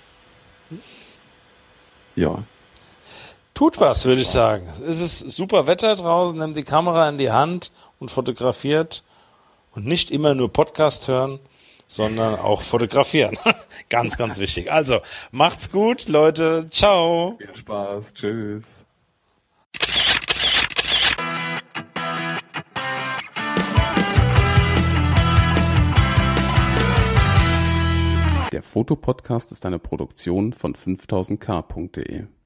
A: ja.
B: Tut was, würde ich sagen. Es ist super Wetter draußen, nimmt die Kamera in die Hand und fotografiert und nicht immer nur Podcast hören, sondern auch fotografieren. Ganz, ganz wichtig. Also, macht's gut, Leute. Ciao.
A: Viel Spaß. Tschüss. Der Fotopodcast ist eine Produktion von 5000k.de.